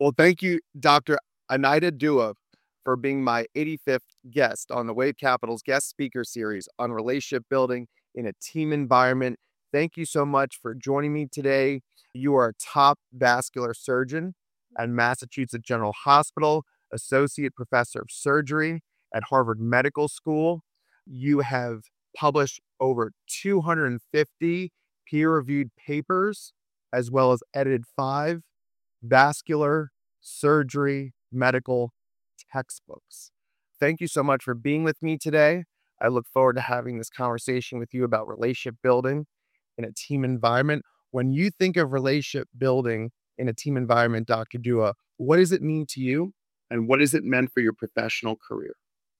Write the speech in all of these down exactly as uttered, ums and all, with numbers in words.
Well, thank you, Doctor Anita Dua, for being my eighty-fifth guest on the Wave Capital's guest speaker series on relationship building in a team environment. Thank you so much for joining me today. You are a top vascular surgeon at Massachusetts General Hospital, associate professor of surgery at Harvard Medical School. You have published over two hundred fifty peer-reviewed papers, as well as edited five vascular surgery medical textbooks. Thank you so much for being with me today. I look forward to having this conversation with you about relationship building in a team environment. When you think of relationship building in a team environment, Doctor Dua, what does it mean to you? And what has it meant for your professional career?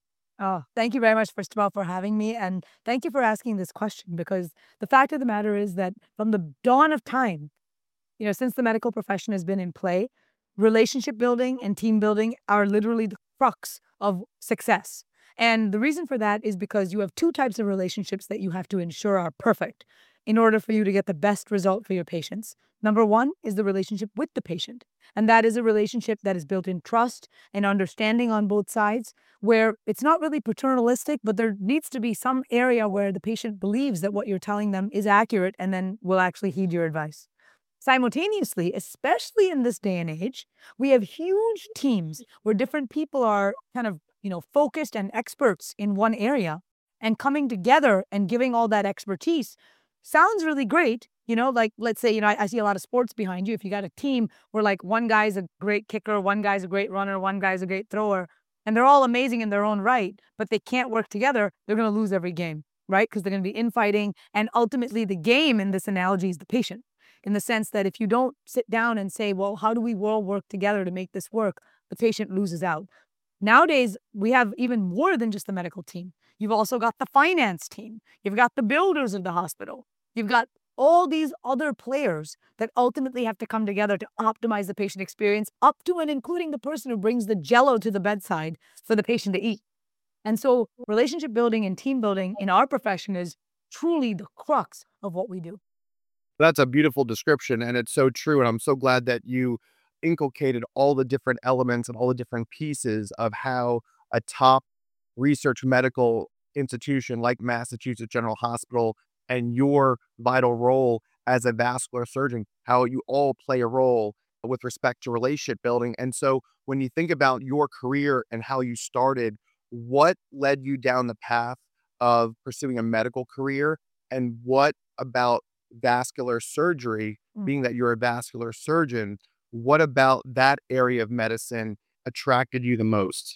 Oh, thank you very much, first of all, for having me. And thank you for asking this question because the fact of the matter is that from the dawn of time, you know, since the medical profession has been in play, relationship building and team building are literally the crux of success. And the reason for that is because you have two types of relationships that you have to ensure are perfect in order for you to get the best result for your patients. Number one is the relationship with the patient. And that is a relationship that is built in trust and understanding on both sides, where it's not really paternalistic, but there needs to be some area where the patient believes that what you're telling them is accurate and then will actually heed your advice. Simultaneously, especially in this day and age, we have huge teams where different people are kind of, you know, focused and experts in one area, and coming together and giving all that expertise sounds really great. You know, like let's say, you know, I, I see a lot of sports behind you. If you got a team where like one guy's a great kicker, one guy's a great runner, one guy's a great thrower, and they're all amazing in their own right, but they can't work together, they're going to lose every game, right? Because they're going to be infighting. And ultimately, the game in this analogy is the patient, in the sense that if you don't sit down and say, well, how do we all work together to make this work? The patient loses out. Nowadays, we have even more than just the medical team. You've also got the finance team. You've got the builders of the hospital. You've got all these other players that ultimately have to come together to optimize the patient experience, up to and including the person who brings the jello to the bedside for the patient to eat. And so relationship building and team building in our profession is truly the crux of what we do. That's a beautiful description, and it's so true, and I'm so glad that you inculcated all the different elements and all the different pieces of how a top research medical institution like Massachusetts General Hospital and your vital role as a vascular surgeon, how you all play a role with respect to relationship building. And so when you think about your career and how you started, what led you down the path of pursuing a medical career? And what about vascular surgery, Mm. being that you're a vascular surgeon, what about that area of medicine attracted you the most?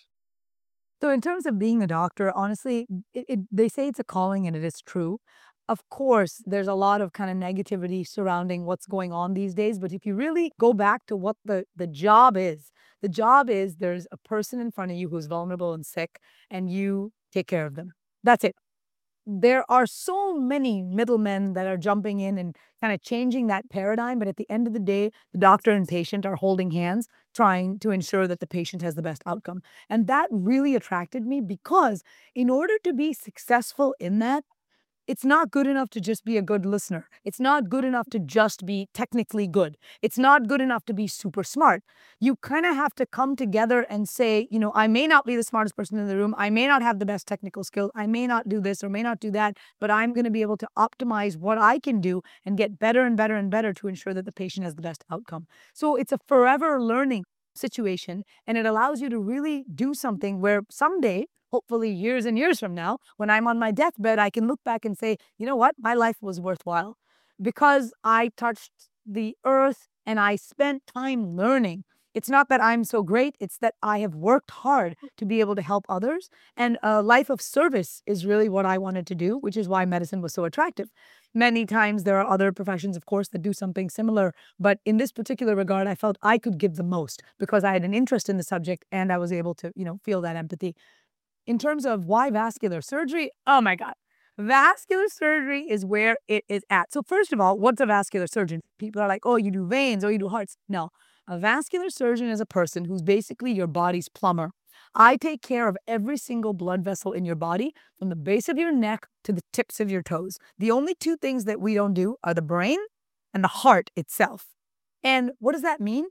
So in terms of being a doctor, honestly, it, it, they say it's a calling, and it is true. Of course, there's a lot of kind of negativity surrounding what's going on these days. But if you really go back to what the, the job is, the job is there's a person in front of you who's vulnerable and sick, and you take care of them. That's it. There are so many middlemen that are jumping in and kind of changing that paradigm. But at the end of the day, the doctor and patient are holding hands, trying to ensure that the patient has the best outcome. And that really attracted me because in order to be successful in that, it's not good enough to just be a good listener. It's not good enough to just be technically good. It's not good enough to be super smart. You kind of have to come together and say, you know, I may not be the smartest person in the room. I may not have the best technical skill. I may not do this or may not do that, but I'm going to be able to optimize what I can do and get better and better and better to ensure that the patient has the best outcome. So it's a forever learning situation, and it allows you to really do something where someday, hopefully years and years from now, when I'm on my deathbed, I can look back and say, you know what, my life was worthwhile because I touched the earth and I spent time learning. It's not that I'm so great, it's that I have worked hard to be able to help others. And a life of service is really what I wanted to do, which is why medicine was so attractive. Many times there are other professions, of course, that do something similar. But in this particular regard, I felt I could give the most because I had an interest in the subject and I was able to, you know, feel that empathy. In terms of why vascular surgery, oh my God. Vascular surgery is where it is at. So first of all, what's a vascular surgeon? People are like, oh, you do veins or you do hearts. No, a vascular surgeon is a person who's basically your body's plumber. I take care of every single blood vessel in your body, from the base of your neck to the tips of your toes. The only two things that we don't do are the brain and the heart itself. And what does that mean?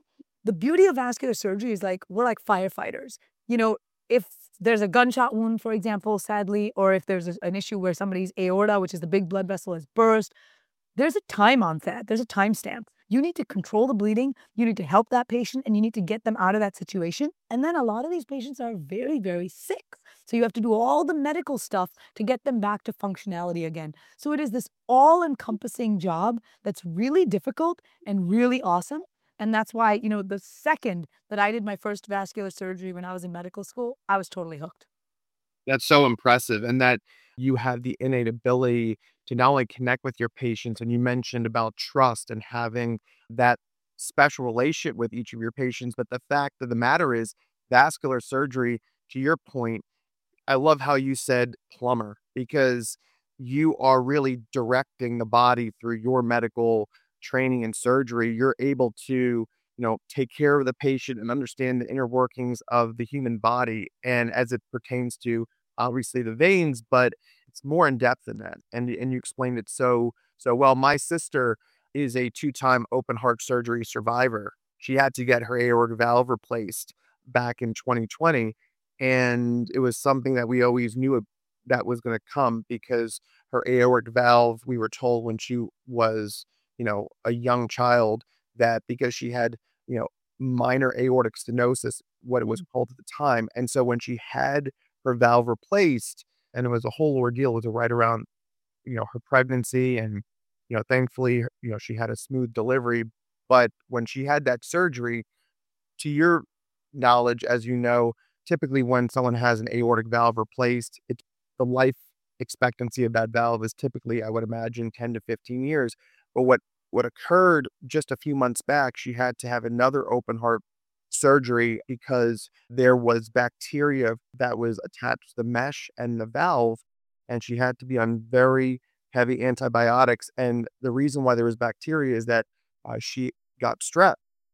the beauty of vascular surgery is like we're like firefighters. You know, if there's a gunshot wound, for example, sadly, or if there's a, an issue where somebody's aorta, which is the big blood vessel, has burst, there's a time on that. There's a timestamp. You need to control the bleeding. You need to help that patient and you need to get them out of that situation. And then a lot of these patients are very, very sick. So you have to do all the medical stuff to get them back to functionality again. So it is this all encompassing job that's really difficult and really awesome. And that's why, you know, the second that I did my first vascular surgery when I was in medical school, I was totally hooked. That's so impressive, and that you have the innate ability to not only connect with your patients, and you mentioned about trust and having that special relationship with each of your patients, but the fact of the matter is vascular surgery, to your point, I love how you said plumber because you are really directing the body through your medical training and surgery. You're able to, you know, take care of the patient and understand the inner workings of the human body. And as it pertains to obviously the veins, but it's more in depth than that. And and you explained it so so well. My sister is a two-time open heart surgery survivor. She had to get her aortic valve replaced back in twenty twenty and it was something that we always knew that was going to come because her aortic valve, we were told when she was, you know, a young child that because she had, you know, minor aortic stenosis, what it was called at the time. And so when she had her valve replaced, and it was a whole ordeal, it was right around, you know, her pregnancy. And, you know, thankfully, you know, she had a smooth delivery. But when she had that surgery, to your knowledge, as you know, typically when someone has an aortic valve replaced, it's the life expectancy of that valve is typically, I would imagine, ten to fifteen years. But what what occurred just a few months back, she had to have another open heart surgery because there was bacteria that was attached to the mesh and the valve, and she had to be on very heavy antibiotics. And the reason why there was bacteria is that uh, she got strep.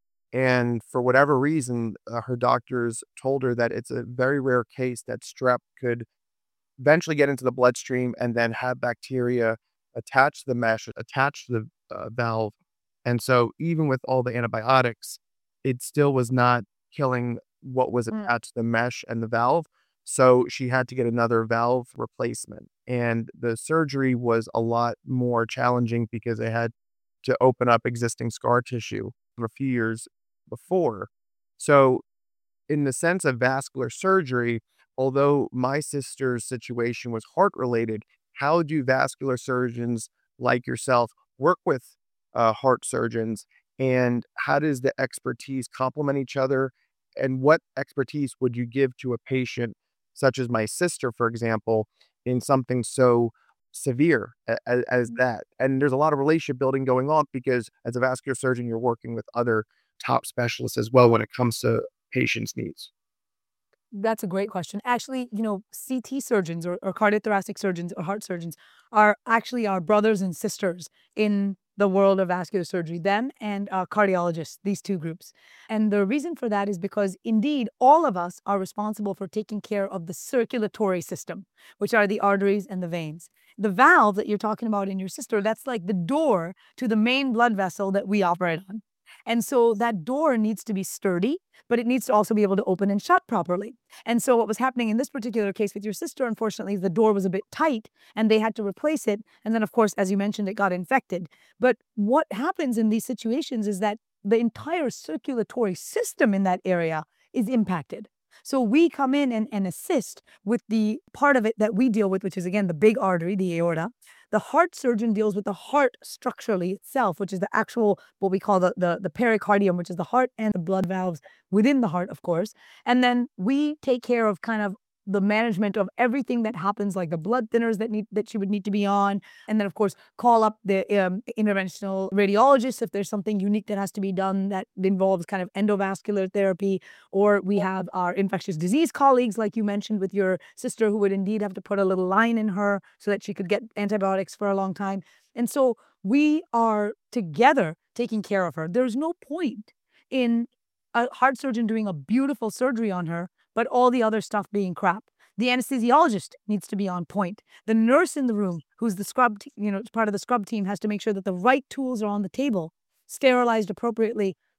And for whatever reason, uh, her doctors told her that it's a very rare case that strep could eventually get into the bloodstream and then have bacteria attach to the mesh, attach to the uh, valve. And so, even with all the antibiotics, it still was not killing what was Mm. attached to the mesh and the valve. So, she had to get another valve replacement. And the surgery was a lot more challenging because they had to open up existing scar tissue from a few years before. So, in the sense of vascular surgery, although my sister's situation was heart related, how do vascular surgeons like yourself work with uh, heart surgeons? And how does the expertise complement each other? And what expertise would you give to a patient, such as my sister, for example, in something so severe as, as that? And there's a lot of relationship building going on because as a vascular surgeon, you're working with other top specialists as well when it comes to patients' needs. That's a great question. Actually, you know, C T surgeons or, or cardiothoracic surgeons or heart surgeons are actually our brothers and sisters in the world of vascular surgery, them and uh, cardiologists, these two groups. And the reason for that is because indeed, all of us are responsible for taking care of the circulatory system, which are the arteries and the veins. The valve that you're talking about in your sister, that's like the door to the main blood vessel that we operate on. And so that door needs to be sturdy, but it needs to also be able to open and shut properly. And so what was happening in this particular case with your sister, unfortunately, is the door was a bit tight and they had to replace it. And then, of course, as you mentioned, it got infected. But what happens in these situations is that the entire circulatory system in that area is impacted. So we come in and, and assist with the part of it that we deal with, which is again the big artery, the aorta. The heart surgeon deals with the heart structurally itself, which is the actual what we call the, the the pericardium, which is the heart and the blood valves within the heart, of course. And then we take care of kind of the management of everything that happens, like the blood thinners that need that she would need to be on, and then of course call up the um, interventional radiologist if there's something unique that has to be done that involves kind of endovascular therapy, or we have our infectious disease colleagues, like you mentioned with your sister, who would indeed have to put a little line in her so that she could get antibiotics for a long time. And so we are together taking care of her. There's no point in a heart surgeon doing a beautiful surgery on her, but all the other stuff being crap. The anesthesiologist needs to be on point. The nurse in the room, who's the scrub, t- you know, part of the scrub team, has to make sure that the right tools are on the table, sterilized appropriately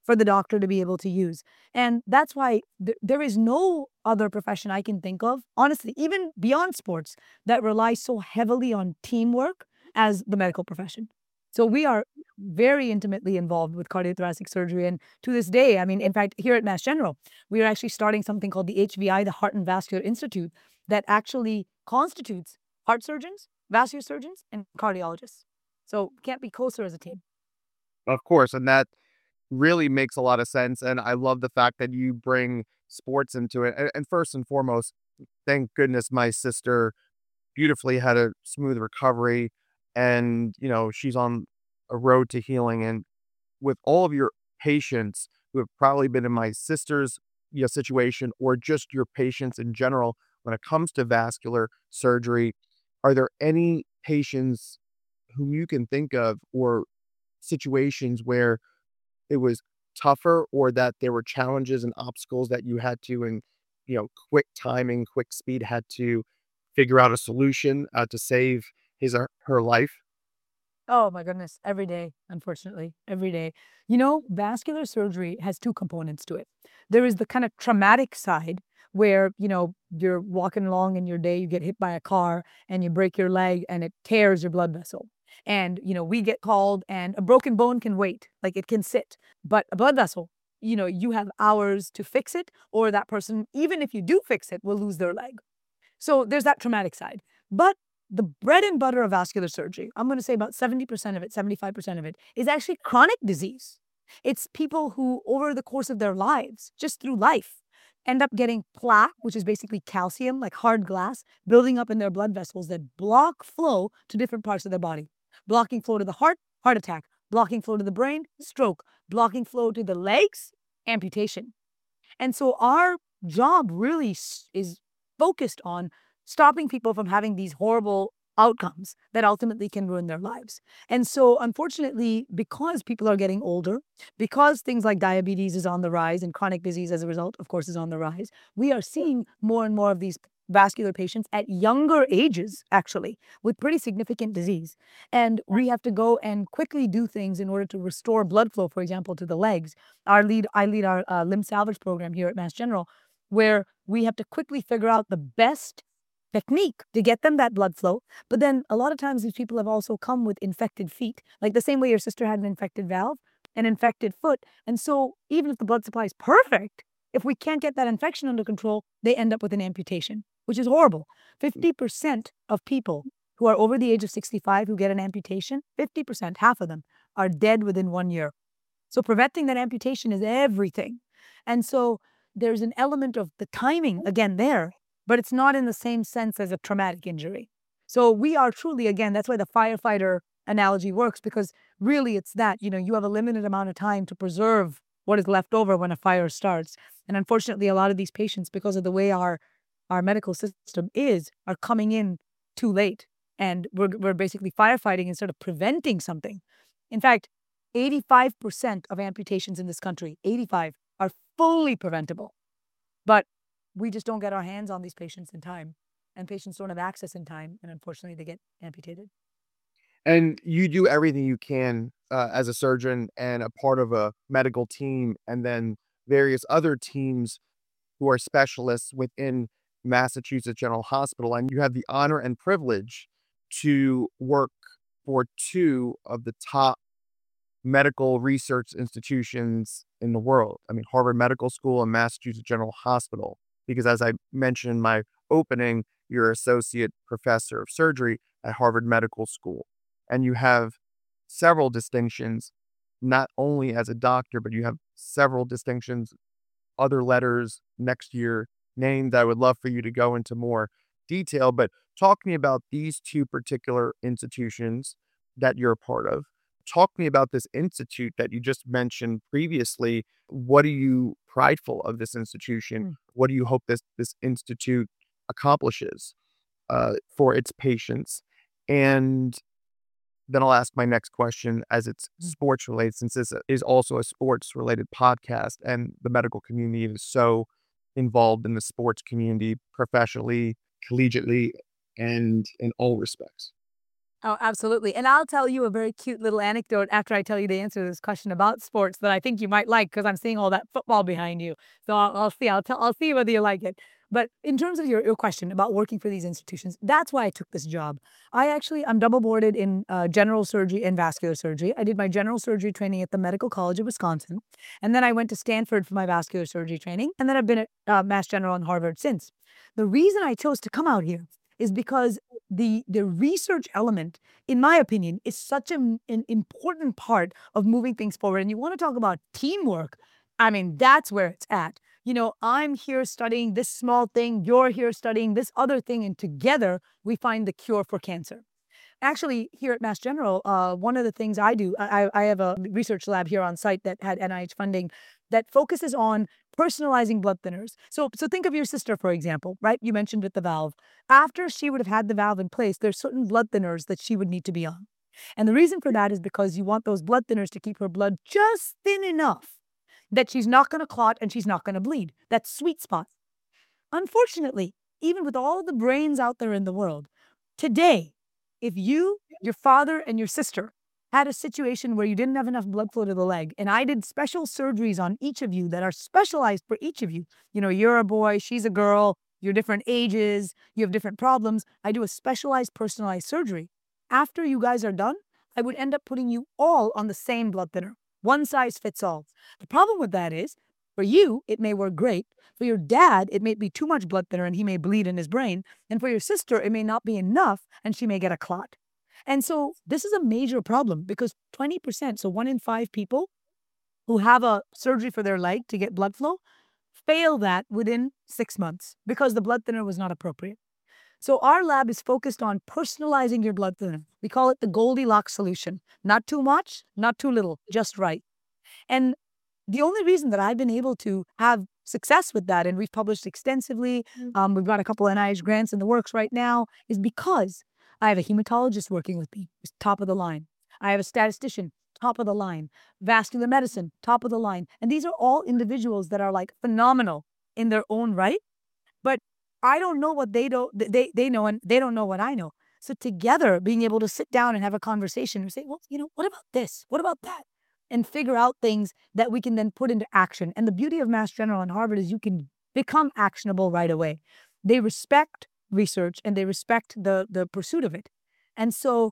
for the doctor to be able to use. And that's why th- there is no other profession I can think of, honestly, even beyond sports, that relies so heavily on teamwork as the medical profession. So we are very intimately involved with cardiothoracic surgery. And to this day, I mean, in fact, here at Mass General, we are actually starting something called the H V I, the Heart and Vascular Institute, that actually constitutes heart surgeons, vascular surgeons, and cardiologists. So can't be closer as a team. Of course, and that really makes a lot of sense, and I love the fact that you bring sports into it. And, and first and foremost, thank goodness my sister beautifully had a smooth recovery, and you know she's on a road to healing. And with all of your patients who have probably been in my sister's you know, situation, or just your patients in general, when it comes to vascular surgery, are there any patients whom you can think of, or situations where it was tougher, or that there were challenges and obstacles that you had to, in you know, quick timing, quick speed, had to figure out a solution, uh, to save his or her life? Oh my goodness, every day, unfortunately, every day. You know, vascular surgery has two components to it. There is the kind of traumatic side where, you know, you're walking along in your day, you get hit by a car and you break your leg and it tears your blood vessel. And, you know, we get called, and a broken bone can wait, like it can sit. But a blood vessel, you know, you have hours to fix it, or that person, even if you do fix it, will lose their leg. So there's that traumatic side. But the bread and butter of vascular surgery, I'm going to say about seventy percent of it, seventy-five percent of it, is actually chronic disease. It's people who, over the course of their lives, just through life, end up getting plaque, which is basically calcium, like hard glass, building up in their blood vessels that block flow to different parts of their body. Blocking flow to the heart, heart attack. Blocking flow to the brain, stroke. Blocking flow to the legs, amputation. And so our job really s- is focused on stopping people from having these horrible outcomes that ultimately can ruin their lives. And so, unfortunately, because people are getting older, because things like diabetes is on the rise and chronic disease as a result, of course, is on the rise, we are seeing more and more of these vascular patients at younger ages, actually, with pretty significant disease. And we have to go and quickly do things in order to restore blood flow, for example, to the legs. Our lead, I lead our uh, limb salvage program here at Mass General, where we have to quickly figure out the best technique to get them that blood flow. But then a lot of times these people have also come with infected feet, like the same way your sister had an infected valve, an infected foot. And so even if the blood supply is perfect, if we can't get that infection under control, they end up with an amputation, which is horrible. fifty percent of people who are over the age of sixty-five who get an amputation, fifty percent, half of them, are dead within one year. So preventing that amputation is everything. And so there's an element of the timing again there, but it's not in the same sense as a traumatic injury. So we are truly, again, that's why the firefighter analogy works, because really it's that, you know, you have a limited amount of time to preserve what is left over when a fire starts. And unfortunately, a lot of these patients, because of the way our our medical system is, are coming in too late. And we're, we're basically firefighting instead of preventing something. In fact, eighty-five percent of amputations in this country, eighty-five, are fully preventable. But we just don't get our hands on these patients in time. And patients don't have access in time. And unfortunately, they get amputated. And you do everything you can, uh, as a surgeon and a part of a medical team, and then various other teams who are specialists within Massachusetts General Hospital. And you have the honor and privilege to work for two of the top medical research institutions in the world. I mean, Harvard Medical School and Massachusetts General Hospital. Because as I mentioned in my opening, you're associate professor of surgery at Harvard Medical School. And you have several distinctions, not only as a doctor, but you have several distinctions, other letters next to your name that I would love for you to go into more detail. But talk to me about these two particular institutions that you're a part of. Talk to me about this institute that you just mentioned previously. What are you prideful of this institution? Mm. What do you hope this this institute accomplishes, uh, for its patients? And then I'll ask my next question, as it's Mm. sports related, since this is also a sports related podcast, and the medical community is so involved in the sports community professionally, collegiately, and in all respects. Oh, absolutely. And I'll tell you a very cute little anecdote after I tell you the answer to this question about sports that I think you might like because I'm seeing all that football behind you. So I'll, I'll see. I'll tell. I'll see whether you like it. But in terms of your, your question about working for these institutions, that's why I took this job. I actually I'm double boarded in uh, general surgery and vascular surgery. I did my general surgery training at the Medical College of Wisconsin, and then I went to Stanford for my vascular surgery training, and then I've been at uh, Mass General and Harvard since. The reason I chose to come out here is because the the research element, in my opinion, is such an, an important part of moving things forward. And you want to talk about teamwork. I mean, that's where it's at. You know, I'm here studying this small thing, you're here studying this other thing, and together we find the cure for cancer. Actually, here at Mass General, uh, one of the things I do, I, I have a research lab here on site that had N I H funding that focuses on personalizing blood thinners. So, so think of your sister, for example, right? You mentioned with the valve. After she would have had the valve in place, there's certain blood thinners that she would need to be on. And the reason for that is because you want those blood thinners to keep her blood just thin enough that she's not going to clot and she's not going to bleed. That sweet spot. Unfortunately, even with all the brains out there in the world, today, if you, your father, and your sister had a situation where you didn't have enough blood flow to the leg, and I did special surgeries on each of you that are specialized for each of you, you know, you're a boy, she's a girl, you're different ages, you have different problems. I do a specialized, personalized surgery. After you guys are done, I would end up putting you all on the same blood thinner. One size fits all. The problem with that is, for you, it may work great. For your dad, it may be too much blood thinner and he may bleed in his brain. And for your sister, it may not be enough and she may get a clot. And so this is a major problem because twenty percent, so one in five people who have a surgery for their leg to get blood flow, fail that within six months because the blood thinner was not appropriate. So our lab is focused on personalizing your blood thinner. We call it the Goldilocks solution. Not too much, not too little, just right. And the only reason that I've been able to have success with that, and we've published extensively, um, we've got a couple of N I H grants in the works right now, is because I have a hematologist working with me, who's top of the line. I have a statistician, top of the line. Vascular medicine, top of the line. And these are all individuals that are like phenomenal in their own right. But I don't know what they don't they they know, and they don't know what I know. So together, being able to sit down and have a conversation and say, well, you know, what about this? What about that? And figure out things that we can then put into action. And the beauty of Mass General and Harvard is you can become actionable right away. They respect research and they respect the the pursuit of it. And so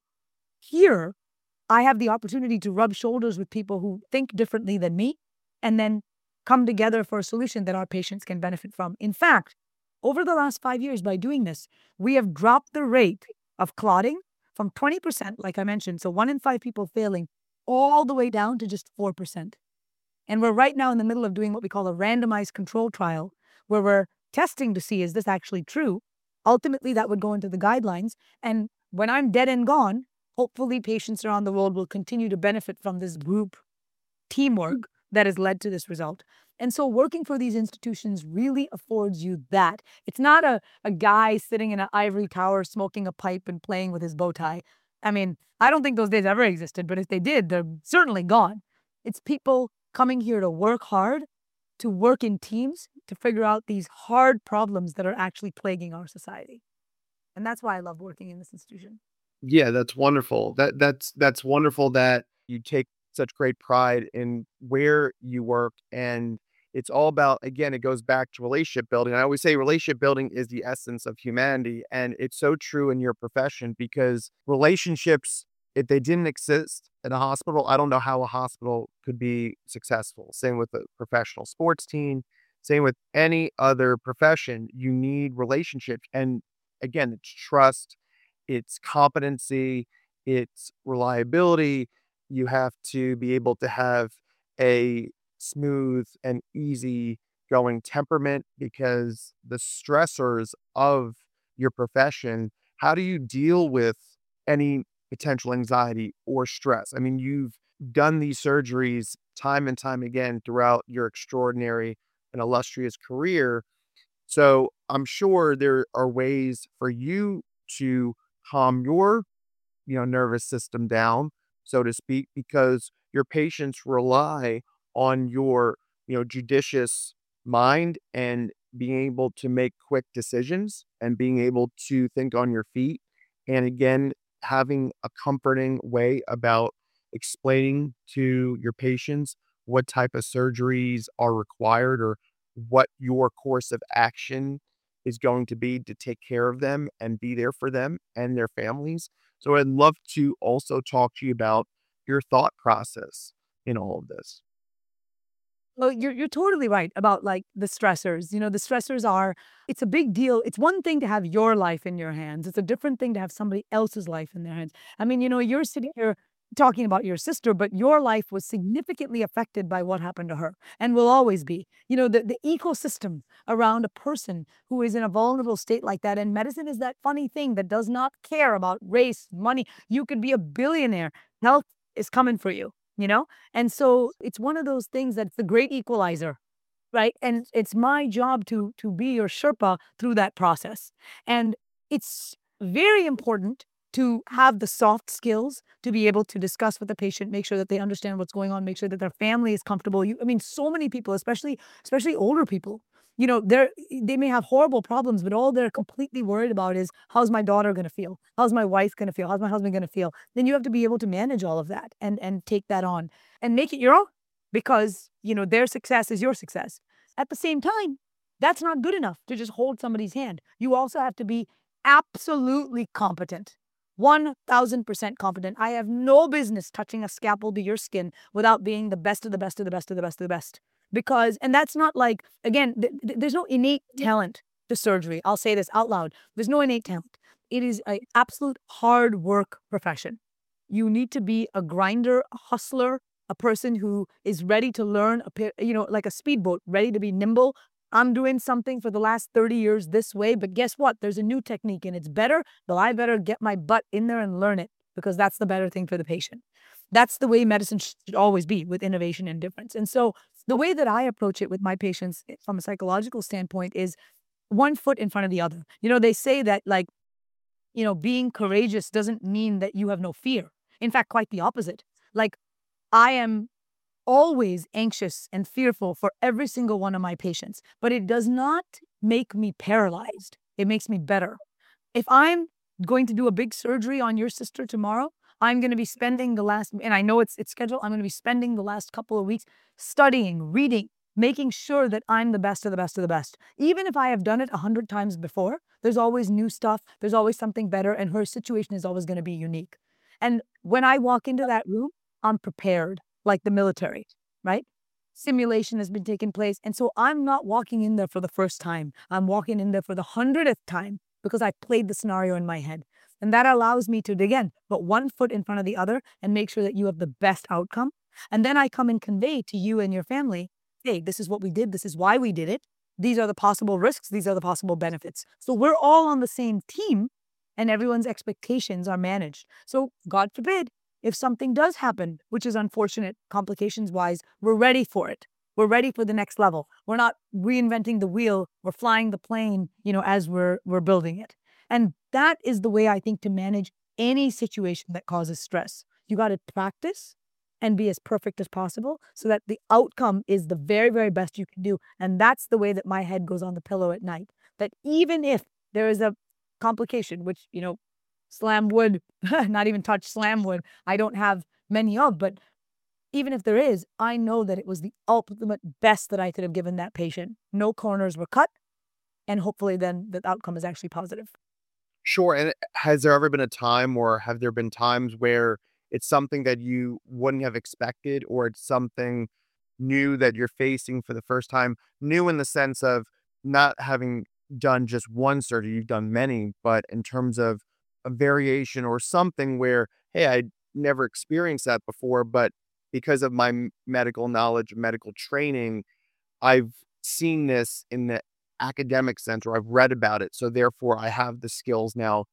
here, I have the opportunity to rub shoulders with people who think differently than me and then come together for a solution that our patients can benefit from. In fact, over the last five years, by doing this, we have dropped the rate of clotting from twenty percent, like I mentioned, so one in five people failing, all the way down to just four percent. And we're right now in the middle of doing what we call a randomized control trial, where we're testing to see, is this actually true? Ultimately, that would go into the guidelines. And when I'm dead and gone, hopefully patients around the world will continue to benefit from this group teamwork that has led to this result. And so working for these institutions really affords you that. It's not a, a guy sitting in an ivory tower smoking a pipe and playing with his bow tie. I mean, I don't think those days ever existed, but if they did, they're certainly gone. It's people coming here to work hard, to work in teams, to figure out these hard problems that are actually plaguing our society. And that's why I love working in this institution. Yeah, that's wonderful. That that's that's wonderful that you take such great pride in where you work, and it's all about, again, it goes back to relationship building. I always say relationship building is the essence of humanity, and it's so true in your profession because relationships, if they didn't exist in a hospital, I don't know how a hospital could be successful. Same with a professional sports team, same with any other profession. You need relationships, and again, it's trust, it's competency, it's reliability. You have to be able to have a smooth and easy going temperament because the stressors of your profession, how do you deal with any potential anxiety or stress? I mean, you've done these surgeries time and time again throughout your extraordinary and illustrious career. So I'm sure there are ways for you to calm your, you know, nervous system down, so to speak, because your patients rely on your, you know, judicious mind and being able to make quick decisions and being able to think on your feet. And again, having a comforting way about explaining to your patients what type of surgeries are required or what your course of action is going to be to take care of them and be there for them and their families. So I'd love to also talk to you about your thought process in all of this. Well, you're you're totally right about like the stressors. You know, the stressors are it's a big deal. It's one thing to have your life in your hands. It's a different thing to have somebody else's life in their hands. I mean, you know, you're sitting here talking about your sister, but your life was significantly affected by what happened to her and will always be. You know, the, the ecosystem around a person who is in a vulnerable state like that. And medicine is that funny thing that does not care about race, money. You could be a billionaire. Health is coming for you, you know? And so it's one of those things that's the great equalizer, right? And it's my job to to be your Sherpa through that process. And it's very important to have the soft skills to be able to discuss with the patient, make sure that they understand what's going on, make sure that their family is comfortable. You, I mean, so many people, especially especially older people, you know, they're they may have horrible problems, but all they're completely worried about is how's my daughter going to feel? How's my wife going to feel? How's my husband going to feel? Then you have to be able to manage all of that and and take that on and make it your own because, you know, their success is your success. At the same time, that's not good enough to just hold somebody's hand. You also have to be absolutely competent. one thousand percent competent. I have no business touching a scalpel to your skin without being the best of the best of the best of the best of the best. Because, and that's not like, again, th- th- there's no innate talent to surgery. I'll say this out loud. There's no innate talent. It is an absolute hard work profession. You need to be a grinder, a hustler, a person who is ready to learn, a, pe- you know, like a speedboat, ready to be nimble. I'm doing something for the last thirty years this way, but guess what? There's a new technique and it's better. But I better get my butt in there and learn it because that's the better thing for the patient. That's the way medicine should always be with innovation and difference. And so the way that I approach it with my patients eh, from a psychological standpoint is one foot in front of the other. You know, they say that like, you know, being courageous doesn't mean that you have no fear. In fact, quite the opposite. Like I am always anxious and fearful for every single one of my patients, but it does not make me paralyzed. It makes me better. If I'm going to do a big surgery on your sister tomorrow, I'm going to be spending the last, and I know it's it's scheduled, I'm going to be spending the last couple of weeks studying, reading, making sure that I'm the best of the best of the best. Even if I have done it a hundred times before, there's always new stuff, there's always something better, and her situation is always going to be unique. And when I walk into that room, I'm prepared, like the military, right? Simulation has been taking place. And so I'm not walking in there for the first time. I'm walking in there for the hundredth time because I played the scenario in my head. And that allows me to, again, put one foot in front of the other and make sure that you have the best outcome. And then I come and convey to you and your family, hey, this is what we did. This is why we did it. These are the possible risks. These are the possible benefits. So we're all on the same team and everyone's expectations are managed. So God forbid, if something does happen, which is unfortunate complications wise, we're ready for it. We're ready for the next level. We're not reinventing the wheel. We're flying the plane, you know, as we're we're building it. And that is the way I think to manage any situation that causes stress. You got to practice and be as perfect as possible so that the outcome is the very, very best you can do. And that's the way that my head goes on the pillow at night. That even if there is a complication, which, you know, slam wood, not even touch slam wood, I don't have many of, but even if there is, I know that it was the ultimate best that I could have given that patient. No corners were cut, and hopefully then the outcome is actually positive. Sure. And has there ever been a time or have there been times where it's something that you wouldn't have expected or it's something new that you're facing for the first time? New in the sense of not having done just one surgery, you've done many, but in terms of a variation or something where, hey, I never experienced that before, but because of my m- medical knowledge, medical training, I've seen this in the academic sense or I've read about it. So therefore I have the skills now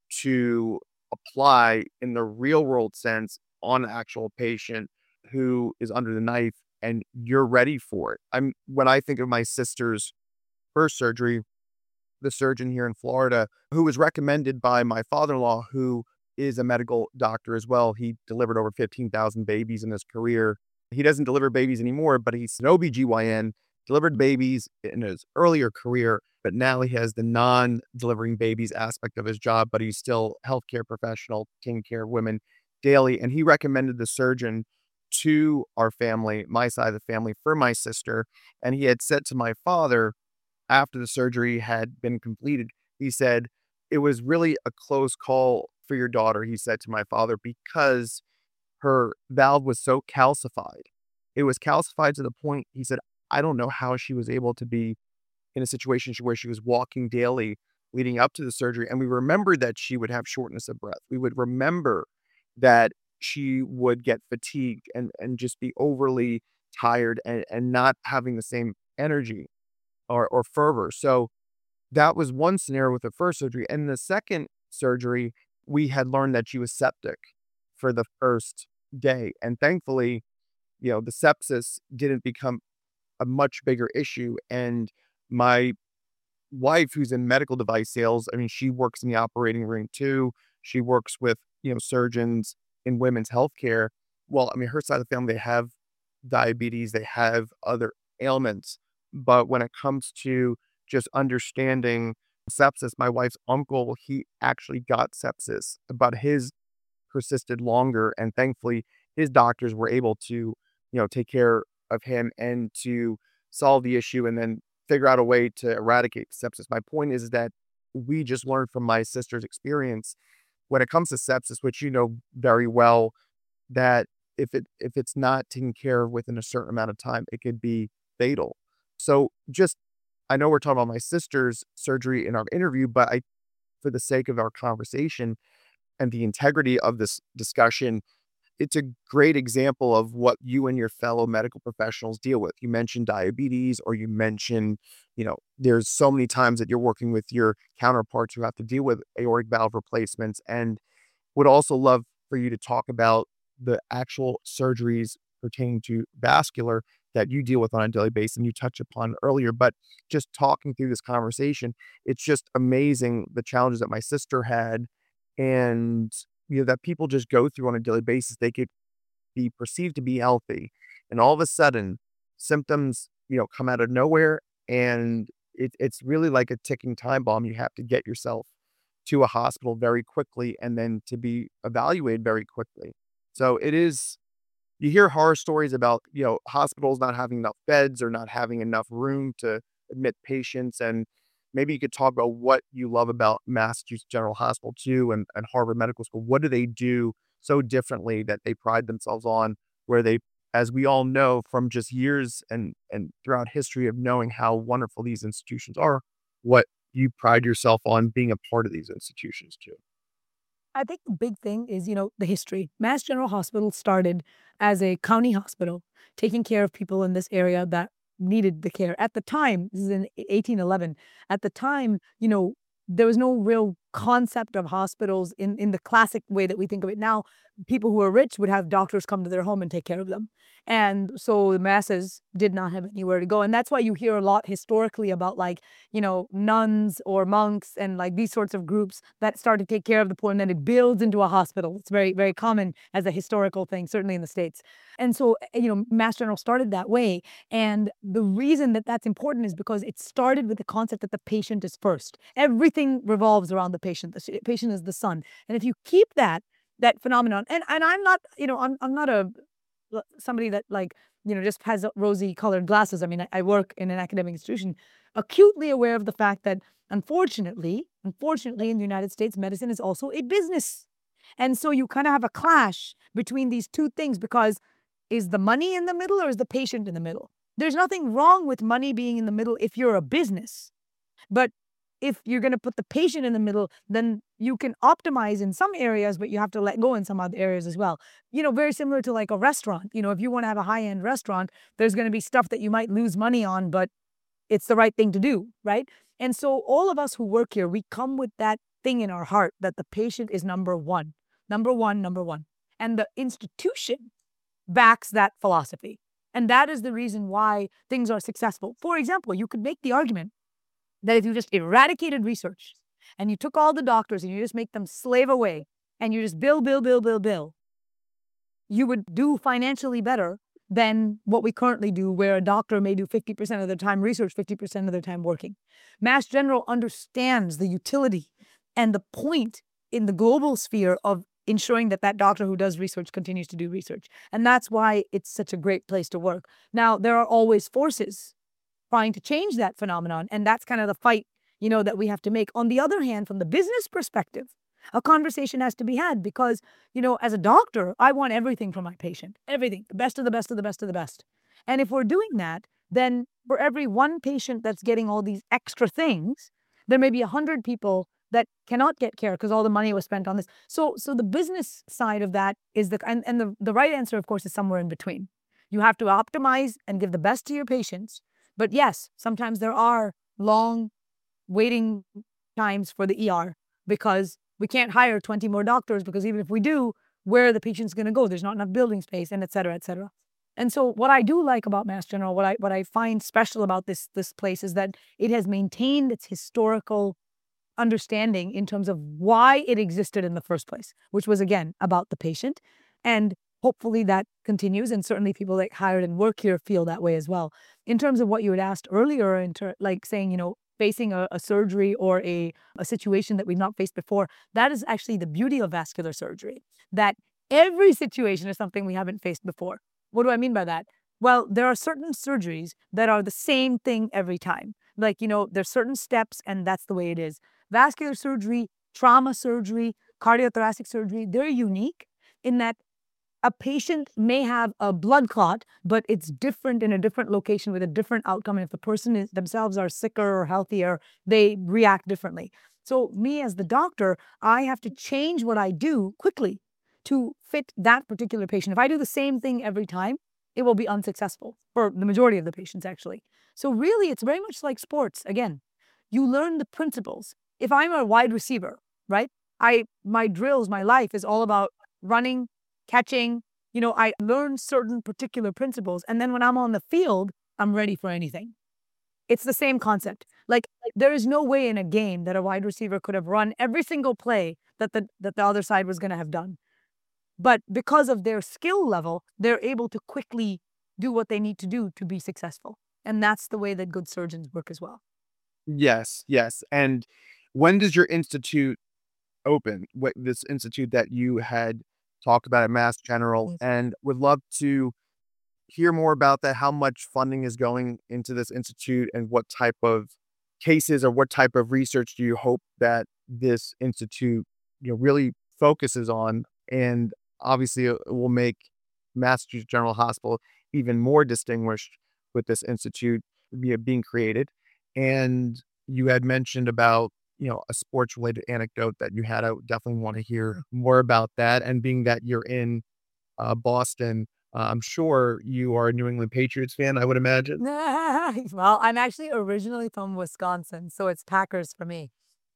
to apply in the real world sense on an actual patient who is under the knife and you're ready for it. I'm when I think of my sister's first surgery, the surgeon here in Florida, who was recommended by my father-in-law, who is a medical doctor as well. He delivered over fifteen thousand babies in his career. He doesn't deliver babies anymore, but he's an O B G Y N, delivered babies in his earlier career. but now he has the non-delivering babies aspect of his job, but he's still a healthcare professional taking care of women daily. And he recommended the surgeon to our family, my side of the family, for my sister. And he had said to my father after the surgery had been completed, he said, "It was really a close call for your daughter," he said to my father, "because her valve was so calcified. It was calcified to the point," he said, "I don't know how she was able to be in a situation sh- where she was walking daily leading up to the surgery." And we remembered that she would have shortness of breath. We would remember that she would get fatigued and, and just be overly tired and, and not having the same energy or, or fervor. So that was one scenario with the first surgery. And the second surgery, we had learned that she was septic for the first day. And thankfully, you know, the sepsis didn't become a much bigger issue. And my wife, who's in medical device sales, I mean, she works in the operating room too. She works with, you know, surgeons in women's healthcare. Well, I mean, her side of the family, they have diabetes, they have other ailments. But when it comes to just understanding sepsis, my wife's uncle, he actually got sepsis, but his persisted longer. And thankfully, his doctors were able to, you know, take care of him and to solve the issue and then figure out a way to eradicate sepsis. My point is that we just learned from my sister's experience when it comes to sepsis, which you know very well, that if it if it's not taken care of within a certain amount of time, it could be fatal. So just I know we're talking about my sister's surgery in our interview, but I for the sake of our conversation and the integrity of this discussion, it's a great example of what you and your fellow medical professionals deal with. You mentioned diabetes, or you mentioned, you know, there's so many times that you're working with your counterparts who have to deal with aortic valve replacements, and would also love for you to talk about the actual surgeries pertaining to vascular that you deal with on a daily basis and you touched upon earlier. But just talking through this conversation, it's just amazing the challenges that my sister had and you know that people just go through on a daily basis. They could be perceived to be healthy, and all of a sudden symptoms, you know, come out of nowhere, and it, it's really like a ticking time bomb. You have to get yourself to a hospital very quickly and then to be evaluated very quickly. So it is, you hear horror stories about, you know, hospitals not having enough beds or not having enough room to admit patients. And maybe you could talk about what you love about Massachusetts General Hospital too and, and Harvard Medical School. What do they do so differently that they pride themselves on, where they, as we all know from just years and, and throughout history of knowing how wonderful these institutions are, what you pride yourself on being a part of these institutions too? I think the big thing is, you know, the history. Mass General Hospital started as a county hospital, taking care of people in this area that needed the care. At the time, this is in eighteen eleven, at the time, you know, there was no real concept of hospitals in, in the classic way that we think of it now. People who are rich would have doctors come to their home and take care of them. And so the masses did not have anywhere to go. And that's why you hear a lot historically about like, you know, nuns or monks and like these sorts of groups that start to take care of the poor and then it builds into a hospital. It's very, very common as a historical thing, certainly in the States. And so, eh, you know, Mass General started that way. And the reason that that's important is because it started with the concept that the patient is first. Everything revolves around the patient. The s- patient is the sun. And if you keep that, that phenomenon, and, and I'm not, you know, I'm, I'm not a l- somebody that like, you know, just has rosy colored glasses. I mean, I, I work in an academic institution, acutely aware of the fact that unfortunately, unfortunately in the United States, medicine is also a business. And so you kind of have a clash between these two things because is the money in the middle or is the patient in the middle? There's nothing wrong with money being in the middle if you're a business. But if you're going to put the patient in the middle, then you can optimize in some areas, but you have to let go in some other areas as well. You know, very similar to like a restaurant. You know, if you want to have a high end restaurant, there's going to be stuff that you might lose money on, but it's the right thing to do, right? And so all of us who work here, we come with that thing in our heart that the patient is number one, number one, number one. And the institution backs that philosophy. And that is the reason why things are successful. For example, you could make the argument that if you just eradicated research and you took all the doctors and you just make them slave away and you just bill, bill, bill, bill, bill, you would do financially better than what we currently do, where a doctor may do fifty percent of their time research, fifty percent of their time working. Mass General understands the utility and the point in the global sphere of ensuring that that doctor who does research continues to do research. And that's why it's such a great place to work. Now, there are always forces trying to change that phenomenon, and that's kind of the fight, you know, that we have to make. On the other hand, from the business perspective, a conversation has to be had because, you know, as a doctor, I want everything from my patient, everything, the best of the best of the best of the best. And if we're doing that, then for every one patient that's getting all these extra things, there may be a hundred people that cannot get care because all the money was spent on this. So, so the business side of that is the, and, and the, the right answer, of course, is somewhere in between. You have to optimize and give the best to your patients. But yes, sometimes there are long waiting times for the E R because we can't hire twenty more doctors because even if we do, where are the patients going to go? There's not enough building space, and et cetera, et cetera. And so what I do like about Mass General, what I what I find special about this this place is that it has maintained its historical understanding in terms of why it existed in the first place, which was, again, about the patient. And hopefully that continues. And certainly people that hired and work here feel that way as well. In terms of what you had asked earlier, in ter- like saying, you know, facing a, a surgery or a, a situation that we've not faced before, that is actually the beauty of vascular surgery, that every situation is something we haven't faced before. What do I mean by that? Well, there are certain surgeries that are the same thing every time. Like, you know, there's certain steps and that's the way it is. Vascular surgery, trauma surgery, cardiothoracic surgery, they're unique in that a patient may have a blood clot, but it's different in a different location with a different outcome. And if the person is, themselves are sicker or healthier, they react differently. So me as the doctor, I have to change what I do quickly to fit that particular patient. If I do the same thing every time, it will be unsuccessful for the majority of the patients, actually. So really, it's very much like sports. Again, you learn the principles. If I'm a wide receiver, right? I my drills, my life is all about running, catching. You know, I learn certain particular principles, and then when I'm on the field, I'm ready for anything. It's the same concept. Like, like there is no way in a game that a wide receiver could have run every single play that the that the other side was going to have done. But because of their skill level, they're able to quickly do what they need to do to be successful. And that's the way that good surgeons work as well. Yes, yes. And when does your institute open? What this institute that you had talked about at Mass General, Yes. and would love to hear more about that. How much funding is going into this institute, and what type of cases or what type of research do you hope that this institute, you know, really focuses on? And obviously, it will make Massachusetts General Hospital even more distinguished with this institute be- being created. And you had mentioned about, you know, a sports related anecdote that you had. I would definitely want to hear more about that. And being that you're in uh, Boston, uh, I'm sure you are a New England Patriots fan, I would imagine. Well, I'm actually originally from Wisconsin, so it's Packers for me.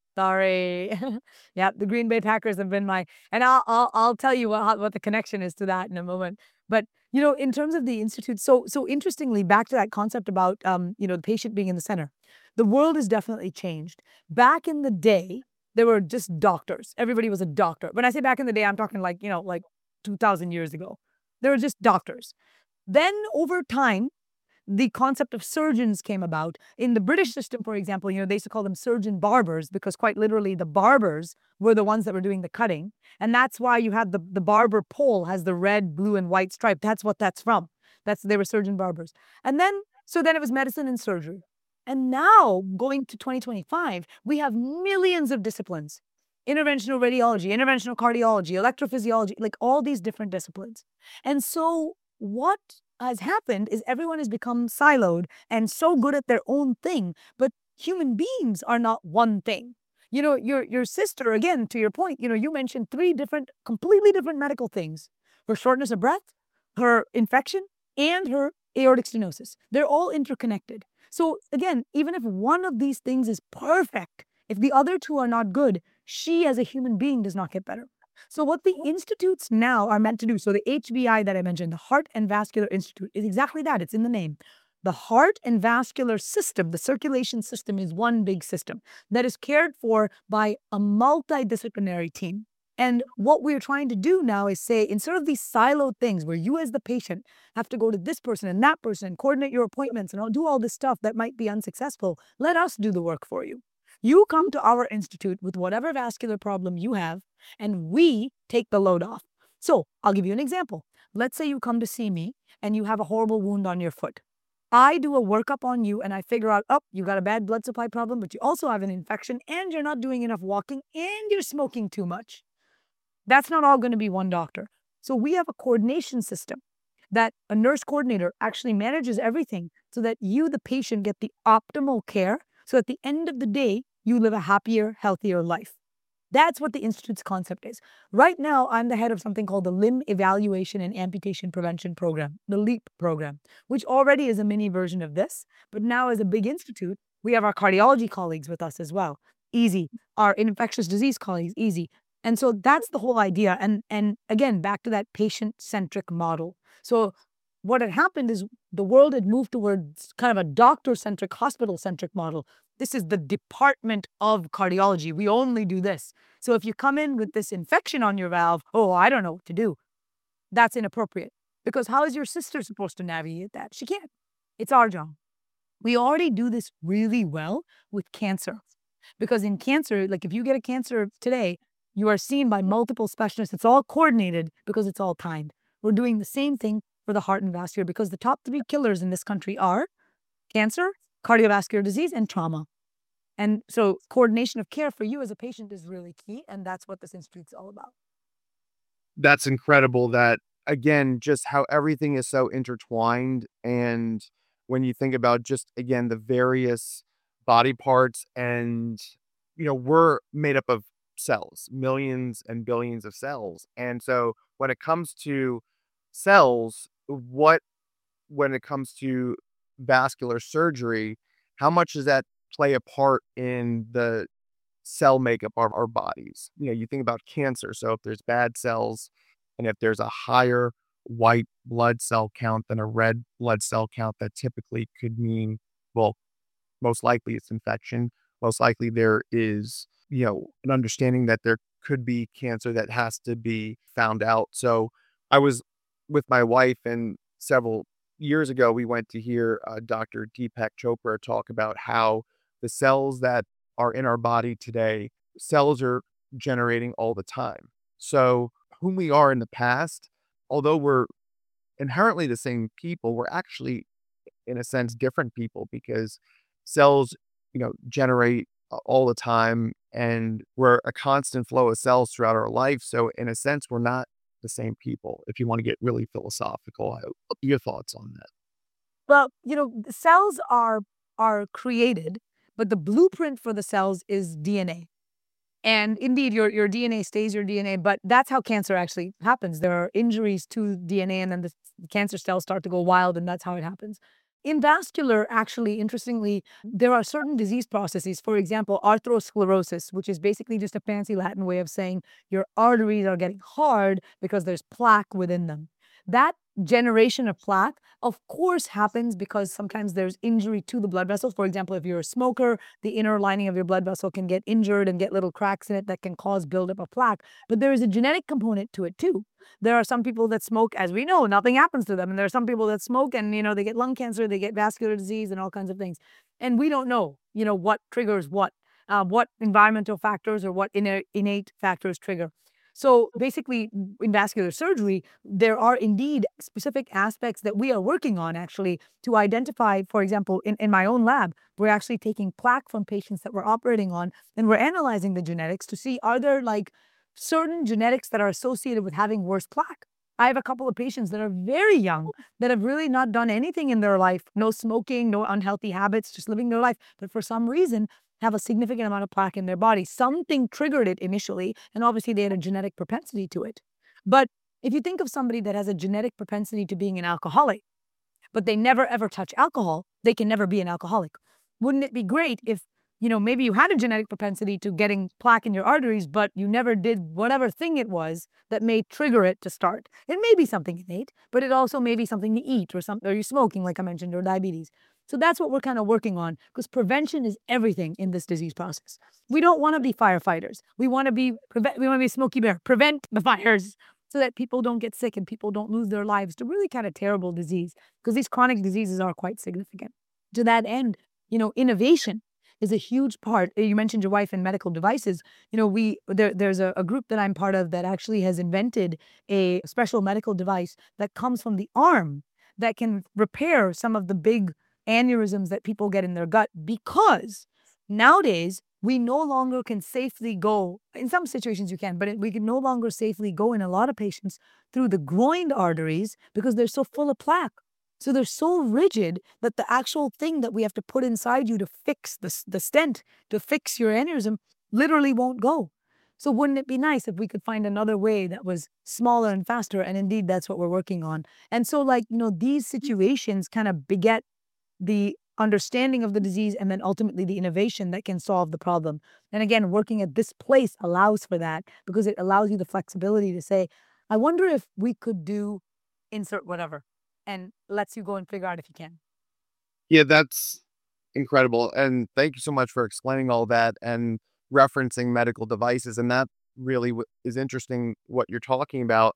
Sorry. Yeah, the Green Bay Packers have been my, and I'll I'll I'll tell you what what the connection is to that in a moment. But you know, in terms of the institute, so so interestingly, back to that concept about um, you know, the patient being in the center, the world has definitely changed. Back in the day, there were just doctors. Everybody was a doctor. When I say back in the day, I'm talking like, you know, like two thousand years ago. There were just doctors. Then over time, the concept of surgeons came about. In the British system, for example, you know, they used to call them surgeon barbers because quite literally the barbers were the ones that were doing the cutting. And that's why you had the, the barber pole has the red, blue, and white stripe. That's what that's from. That's they were surgeon barbers. And then, so then it was medicine and surgery. And now, going to twenty twenty-five, we have millions of disciplines. Interventional radiology, interventional cardiology, electrophysiology, like all these different disciplines. And so what has happened is everyone has become siloed and so good at their own thing, but human beings are not one thing. You know, your your sister, again, to your point, you know, you mentioned three different, completely different medical things: her shortness of breath, her infection, and her aortic stenosis. They're all interconnected. So again, even if one of these things is perfect, if the other two are not good, she as a human being does not get better. So what the institutes now are meant to do, so the H V I that I mentioned, the Heart and Vascular Institute, is exactly that. It's in the name. The heart and vascular system, the circulation system, is one big system that is cared for by a multidisciplinary team. And what we're trying to do now is say, instead of these siloed things where you as the patient have to go to this person and that person and coordinate your appointments and do all this stuff that might be unsuccessful, let us do the work for you. You come to our institute with whatever vascular problem you have, and we take the load off. So I'll give you an example. Let's say you come to see me and you have a horrible wound on your foot. I do a workup on you and I figure out, oh, you got a bad blood supply problem, but you also have an infection and you're not doing enough walking and you're smoking too much. That's not all going to be one doctor. So we have a coordination system that a nurse coordinator actually manages everything so that you, the patient, get the optimal care. So at the end of the day, you live a happier, healthier life. That's what the Institute's concept is. Right now, I'm the head of something called the Limb Evaluation and Amputation Prevention Program, the LEAP program, which already is a mini version of this. But now as a big institute, we have our cardiology colleagues with us as well. Easy. Our infectious disease colleagues, easy. And so that's the whole idea. And, and again, back to that patient-centric model. So what had happened is the world had moved towards kind of a doctor-centric, hospital-centric model. This is the department of cardiology. We only do this. So if you come in with this infection on your valve, oh, I don't know what to do. That's inappropriate. Because how is your sister supposed to navigate that? She can't. It's our job. We already do this really well with cancer. Because in cancer, like if you get a cancer today, you are seen by multiple specialists. It's all coordinated because it's all timed. We're doing the same thing for the heart and vascular because the top three killers in this country are cancer, cardiovascular disease, and trauma. And so coordination of care for you as a patient is really key. And that's what this institute's all about. That's incredible that, again, just how everything is so intertwined. And when you think about just, again, the various body parts and, you know, we're made up of cells, millions and billions of cells. And so when it comes to cells, what, when it comes to vascular surgery, how much does that play a part in the cell makeup of our bodies? You know, you think about cancer. So if there's bad cells and if there's a higher white blood cell count than a red blood cell count, that typically could mean, well, most likely it's infection. Most likely there is, you know, an understanding that there could be cancer that has to be found out. So I was with my wife, and several years ago, we went to hear uh, Doctor Deepak Chopra talk about how the cells that are in our body today, cells are generating all the time. So whom we are in the past, although we're inherently the same people, we're actually, in a sense, different people because cells, you know, generate uh, all the time, and we're a constant flow of cells throughout our life. So in a sense, we're not the same people. If you want to get really philosophical, I- your thoughts on that? Well, you know, the cells are are created, but the blueprint for the cells is D N A. And indeed, your, your D N A stays your D N A, but that's how cancer actually happens. There are injuries to D N A, and then the cancer cells start to go wild, and that's how it happens. In vascular, actually, interestingly, there are certain disease processes. For example, atherosclerosis, which is basically just a fancy Latin way of saying your arteries are getting hard because there's plaque within them. That generation of plaque, of course, happens because sometimes there's injury to the blood vessels. For example, if you're a smoker, the inner lining of your blood vessel can get injured and get little cracks in it that can cause buildup of plaque. But there is a genetic component to it too. There are some people that smoke, as we know, nothing happens to them. And there are some people that smoke and, you know, they get lung cancer, they get vascular disease and all kinds of things. And we don't know, you know, what triggers what, uh, what environmental factors or what inner, innate factors trigger. So basically, in vascular surgery, there are indeed specific aspects that we are working on actually to identify. For example, in, in my own lab, we're actually taking plaque from patients that we're operating on, and we're analyzing the genetics to see, are there like certain genetics that are associated with having worse plaque? I have a couple of patients that are very young that have really not done anything in their life, no smoking, no unhealthy habits, just living their life. But for some reason, have a significant amount of plaque in their body. Something triggered it initially, and obviously they had a genetic propensity to it. But if you think of somebody that has a genetic propensity to being an alcoholic, but they never ever touch alcohol, they can never be an alcoholic. Wouldn't it be great if, you know, maybe you had a genetic propensity to getting plaque in your arteries, but you never did whatever thing it was that may trigger it to start? It may be something innate, but it also may be something you eat or something, or you're smoking, like I mentioned, or diabetes. So that's what we're kind of working on, because prevention is everything in this disease process. We don't want to be firefighters. We want to be prevent. We want to be Smokey Bear. Prevent the fires so that people don't get sick and people don't lose their lives to really kind of terrible disease, because these chronic diseases are quite significant. To that end, you know, innovation is a huge part. You mentioned your wife in medical devices. You know, we there, there's a, a group that I'm part of that actually has invented a special medical device that comes from the arm that can repair some of the big aneurysms that people get in their gut, because nowadays we no longer can safely go. In some situations you can, but we can no longer safely go in a lot of patients through the groin arteries because they're so full of plaque. So they're so rigid that the actual thing that we have to put inside you to fix the, the stent, to fix your aneurysm, literally won't go. So wouldn't it be nice if we could find another way that was smaller and faster? And indeed, that's what we're working on. And so, like, you know, these situations kind of beget the understanding of the disease and then ultimately the innovation that can solve the problem. And again, working at this place allows for that, because it allows you the flexibility to say, I wonder if we could do insert whatever, and lets you go and figure out if you can. Yeah, that's incredible. And thank you so much for explaining all that and referencing medical devices. And that really w- is interesting what you're talking about.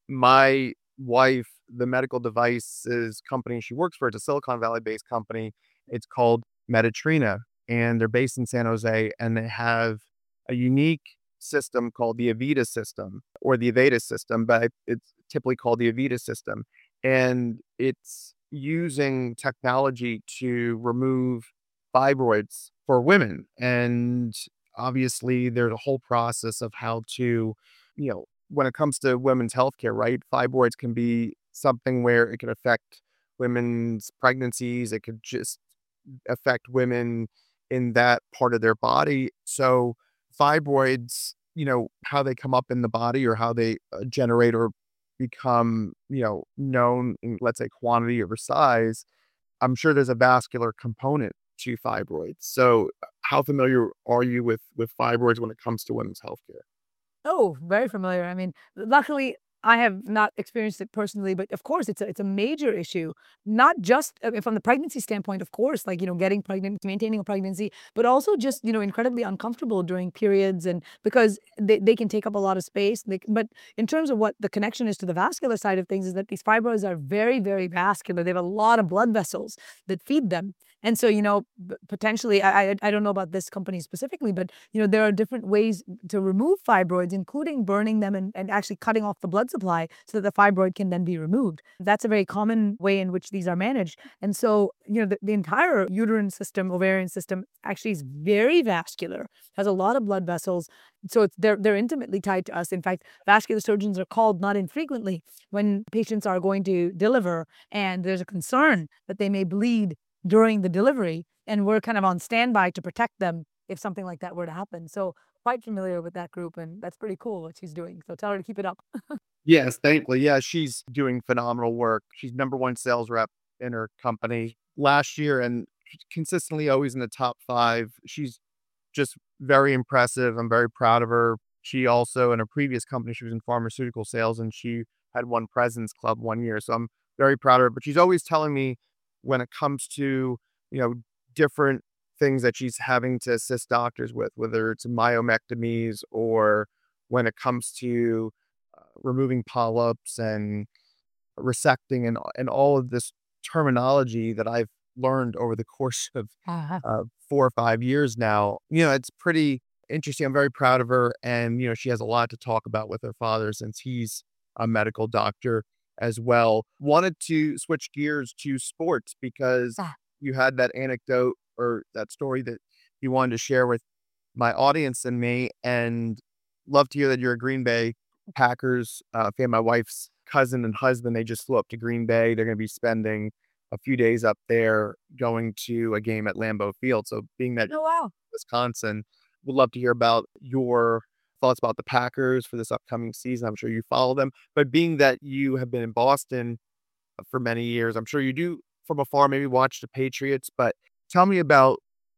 My wife, the medical devices company she works for, it's a Silicon Valley based company. It's called Meditrina, and they're based in San Jose, and they have a unique system called the Avita system or the Aveda system, but it's typically called the Avita system. And it's using technology to remove fibroids for women. And obviously, there's a whole process of how to, you know, when it comes to women's healthcare, right? Fibroids can be something where it can affect women's pregnancies. It could just affect women in that part of their body. So, fibroids, you know, how they come up in the body or how they uh, generate or become, you know, known in, let's say, quantity over size, I'm sure there's a vascular component to fibroids. So, uh, how familiar are you with with fibroids when it comes to women's healthcare? Oh, very familiar. I mean, luckily, I have not experienced it personally, but of course, it's a it's a major issue. Not just I mean, from the pregnancy standpoint, of course, like, you know, getting pregnant, maintaining a pregnancy, but also just, you know, incredibly uncomfortable during periods, and because they, they can take up a lot of space. They, but in terms of what the connection is to the vascular side of things, is that these fibroids are very, very vascular. They have a lot of blood vessels that feed them. And so, you know, b- potentially, I, I I don't know about this company specifically, but you know, there are different ways to remove fibroids, including burning them and, and actually cutting off the blood supply so that the fibroid can then be removed. That's a very common way in which these are managed. And so, you know, the, the entire uterine system, ovarian system actually is very vascular, has a lot of blood vessels. So it's they're they're intimately tied to us. In fact, vascular surgeons are called not infrequently when patients are going to deliver and there's a concern that they may bleed during the delivery, and we're kind of on standby to protect them if something like that were to happen. So quite familiar with that group, and that's pretty cool what she's doing. So tell her to keep it up. Yes, thankfully. Yeah, she's doing phenomenal work. She's number one sales rep in her company last year and she's consistently always in the top five. She's just very impressive. I'm very proud of her. She also, in a previous company, she was in pharmaceutical sales and she had won President's Club one year. So I'm very proud of her. But she's always telling me when it comes to, you know, different things that she's having to assist doctors with, whether it's myomectomies or when it comes to uh, removing polyps and resecting and and all of this terminology that I've learned over the course of Uh-huh. uh, four or five years now. You know, it's pretty interesting. I'm very proud of her, and you know, she has a lot to talk about with her father since he's a medical doctor as well. Wanted to switch gears to sports because Ah, you had that anecdote or that story that you wanted to share with my audience and me, and love to hear that you're a Green Bay Packers uh, fan. My wife's cousin and husband, they just flew up to Green Bay. They're going to be spending a few days up there going to a game at Lambeau Field. So being that oh, wow. Wisconsin, would love to hear about your thoughts about the Packers for this upcoming season. I'm sure you follow them, but being that you have been in Boston for many years, I'm sure you do from afar maybe watch the Patriots, but tell me about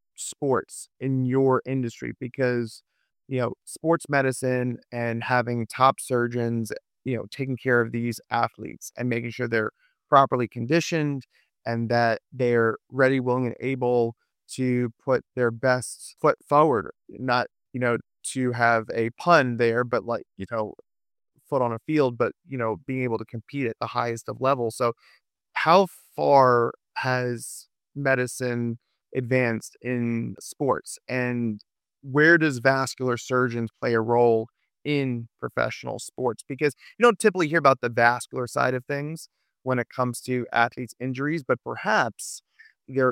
sports in your industry because, you know, sports medicine and having top surgeons, you know, taking care of these athletes and making sure they're properly conditioned and that they're ready, willing, and able to put their best foot forward. Not, you know, to have a pun there, but like, you know, foot on a field, but, you know, being able to compete at the highest of levels. So how far has medicine advanced in sports, and where does vascular surgeons play a role in professional sports? Because you don't typically hear about the vascular side of things when it comes to athletes' injuries, but perhaps there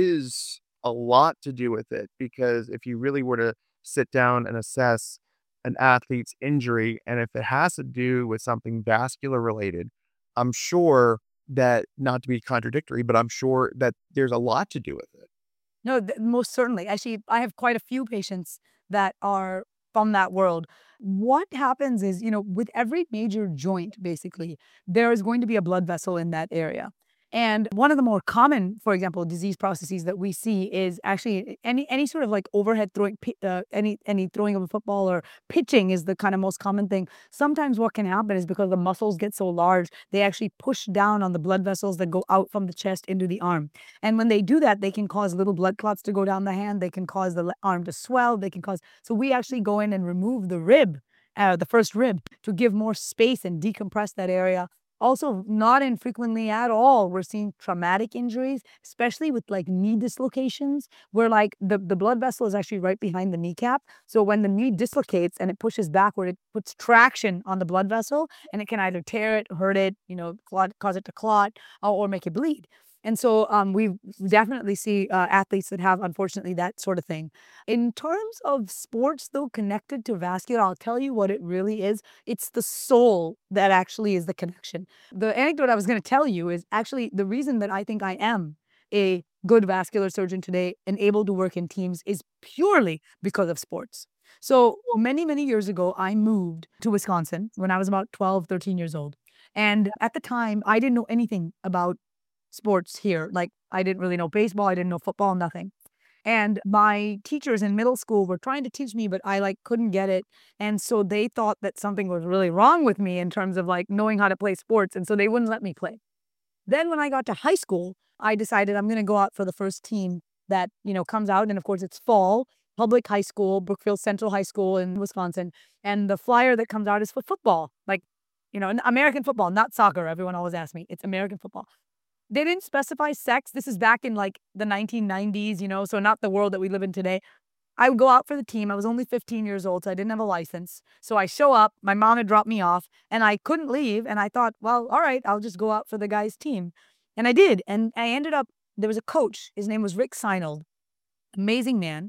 is a lot to do with it, because if you really were to sit down and assess an athlete's injury, and if it has to do with something vascular related, I'm sure that, not to be contradictory, but I'm sure that there's a lot to do with it. No, th- most certainly. Actually, I have quite a few patients that are from that world. What happens is, you know, with every major joint, basically, there is going to be a blood vessel in that area. And one of the more common, for example, disease processes that we see is actually any any sort of like overhead throwing, pi- uh, any any throwing of a football or pitching is the kind of most common thing. Sometimes what can happen is because the muscles get so large, they actually push down on the blood vessels that go out from the chest into the arm. And when they do that, they can cause little blood clots to go down the hand. They can cause the le- arm to swell. They can cause, so we actually go in and remove the rib, uh, the first rib, to give more space and decompress that area. Also, not infrequently at all, we're seeing traumatic injuries, especially with like knee dislocations, where like the, the blood vessel is actually right behind the kneecap. So when the knee dislocates and it pushes backward, it puts traction on the blood vessel, and it can either tear it, hurt it, you know, clot, cause it to clot, or, or make it bleed. And so um, we definitely see uh, athletes that have, unfortunately, that sort of thing. In terms of sports, though, connected to vascular, I'll tell you what it really is. It's the soul that actually is the connection. The anecdote I was going to tell you is actually the reason that I think I am a good vascular surgeon today and able to work in teams is purely because of sports. So many, many years ago, I moved to Wisconsin when I was about twelve, thirteen years old. And at the time, I didn't know anything about sports here. Like, I didn't really know baseball, I didn't know football, nothing. And my teachers in middle school were trying to teach me, but I like couldn't get it. And so they thought that something was really wrong with me in terms of like knowing how to play sports. And so they wouldn't let me play. Then when I got to high school, I decided I'm going to go out for the first team that, you know, comes out. And of course, it's fall, public high school, Brookfield Central High School in Wisconsin. And the flyer that comes out is for football, like, you know, American football, not soccer. Everyone always asks me, it's American football. They didn't specify sex. This is back in like the nineteen nineties, you know, so not the world that we live in today. I would go out for the team. I was only fifteen years old, so I didn't have a license. So I show up, my mom had dropped me off, and I couldn't leave. And I thought, well, all right, I'll just go out for the guys' team. And I did. And I ended up, there was a coach. His name was Rick Seinold, amazing man.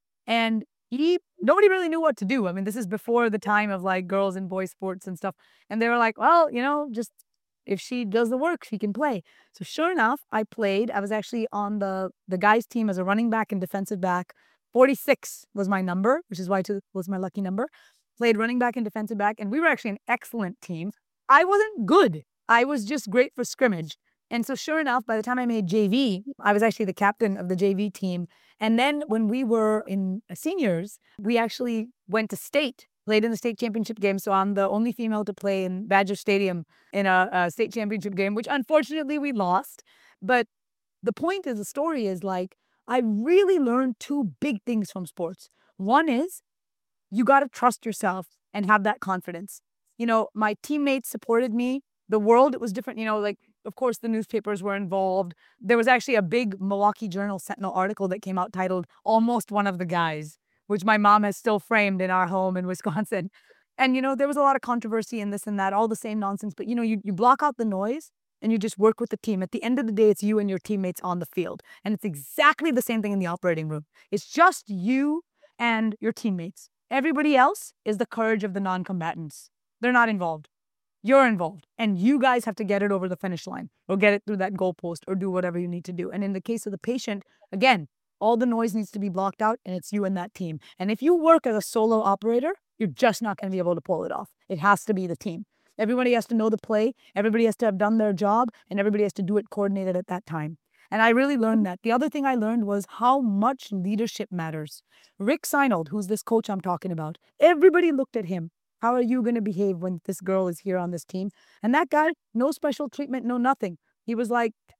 And he, nobody really knew what to do. I mean, this is before the time of like girls and boys sports and stuff. And they were like, well, you know, just if she does the work, she can play. So sure enough, I played. I was actually on the the guys' team as a running back and defensive back. forty-six was my number, which is why it was my lucky number. Played running back and defensive back, and we were actually an excellent team. I wasn't good. I was just great for scrimmage. And so sure enough, by the time I made J V, I was actually the captain of the J V team. And then when we were in seniors, we actually went to state, played in the state championship game. So I'm the only female to play in Badger Stadium in a, a state championship game, which unfortunately we lost. But the point is, the story is like, I really learned two big things from sports. One is you got to trust yourself and have that confidence. You know, my teammates supported me. The world, it was different. You know, like, of course, the newspapers were involved. There was actually a big Milwaukee Journal Sentinel article that came out titled Almost One of the Guys, which my mom has still framed in our home in Wisconsin. And, you know, there was a lot of controversy in this and that, all the same nonsense. But, you know, you, you block out the noise and you just work with the team. At the end of the day, it's you and your teammates on the field. And it's exactly the same thing in the operating room. It's just you and your teammates. Everybody else is the courage of the non-combatants. They're not involved. You're involved. And you guys have to get it over the finish line or get it through that goalpost or do whatever you need to do. And in the case of the patient, again, all the noise needs to be blocked out and it's you and that team. And if you work as a solo operator, you're just not going to be able to pull it off. It has to be the team. Everybody has to know the play. Everybody has to have done their job and everybody has to do it coordinated at that time. And I really learned that. The other thing I learned was how much leadership matters. Rick Seinold, who's this coach I'm talking about, everybody looked at him. How are you going to behave when this girl is here on this team? And that guy, no special treatment, no nothing. He was like,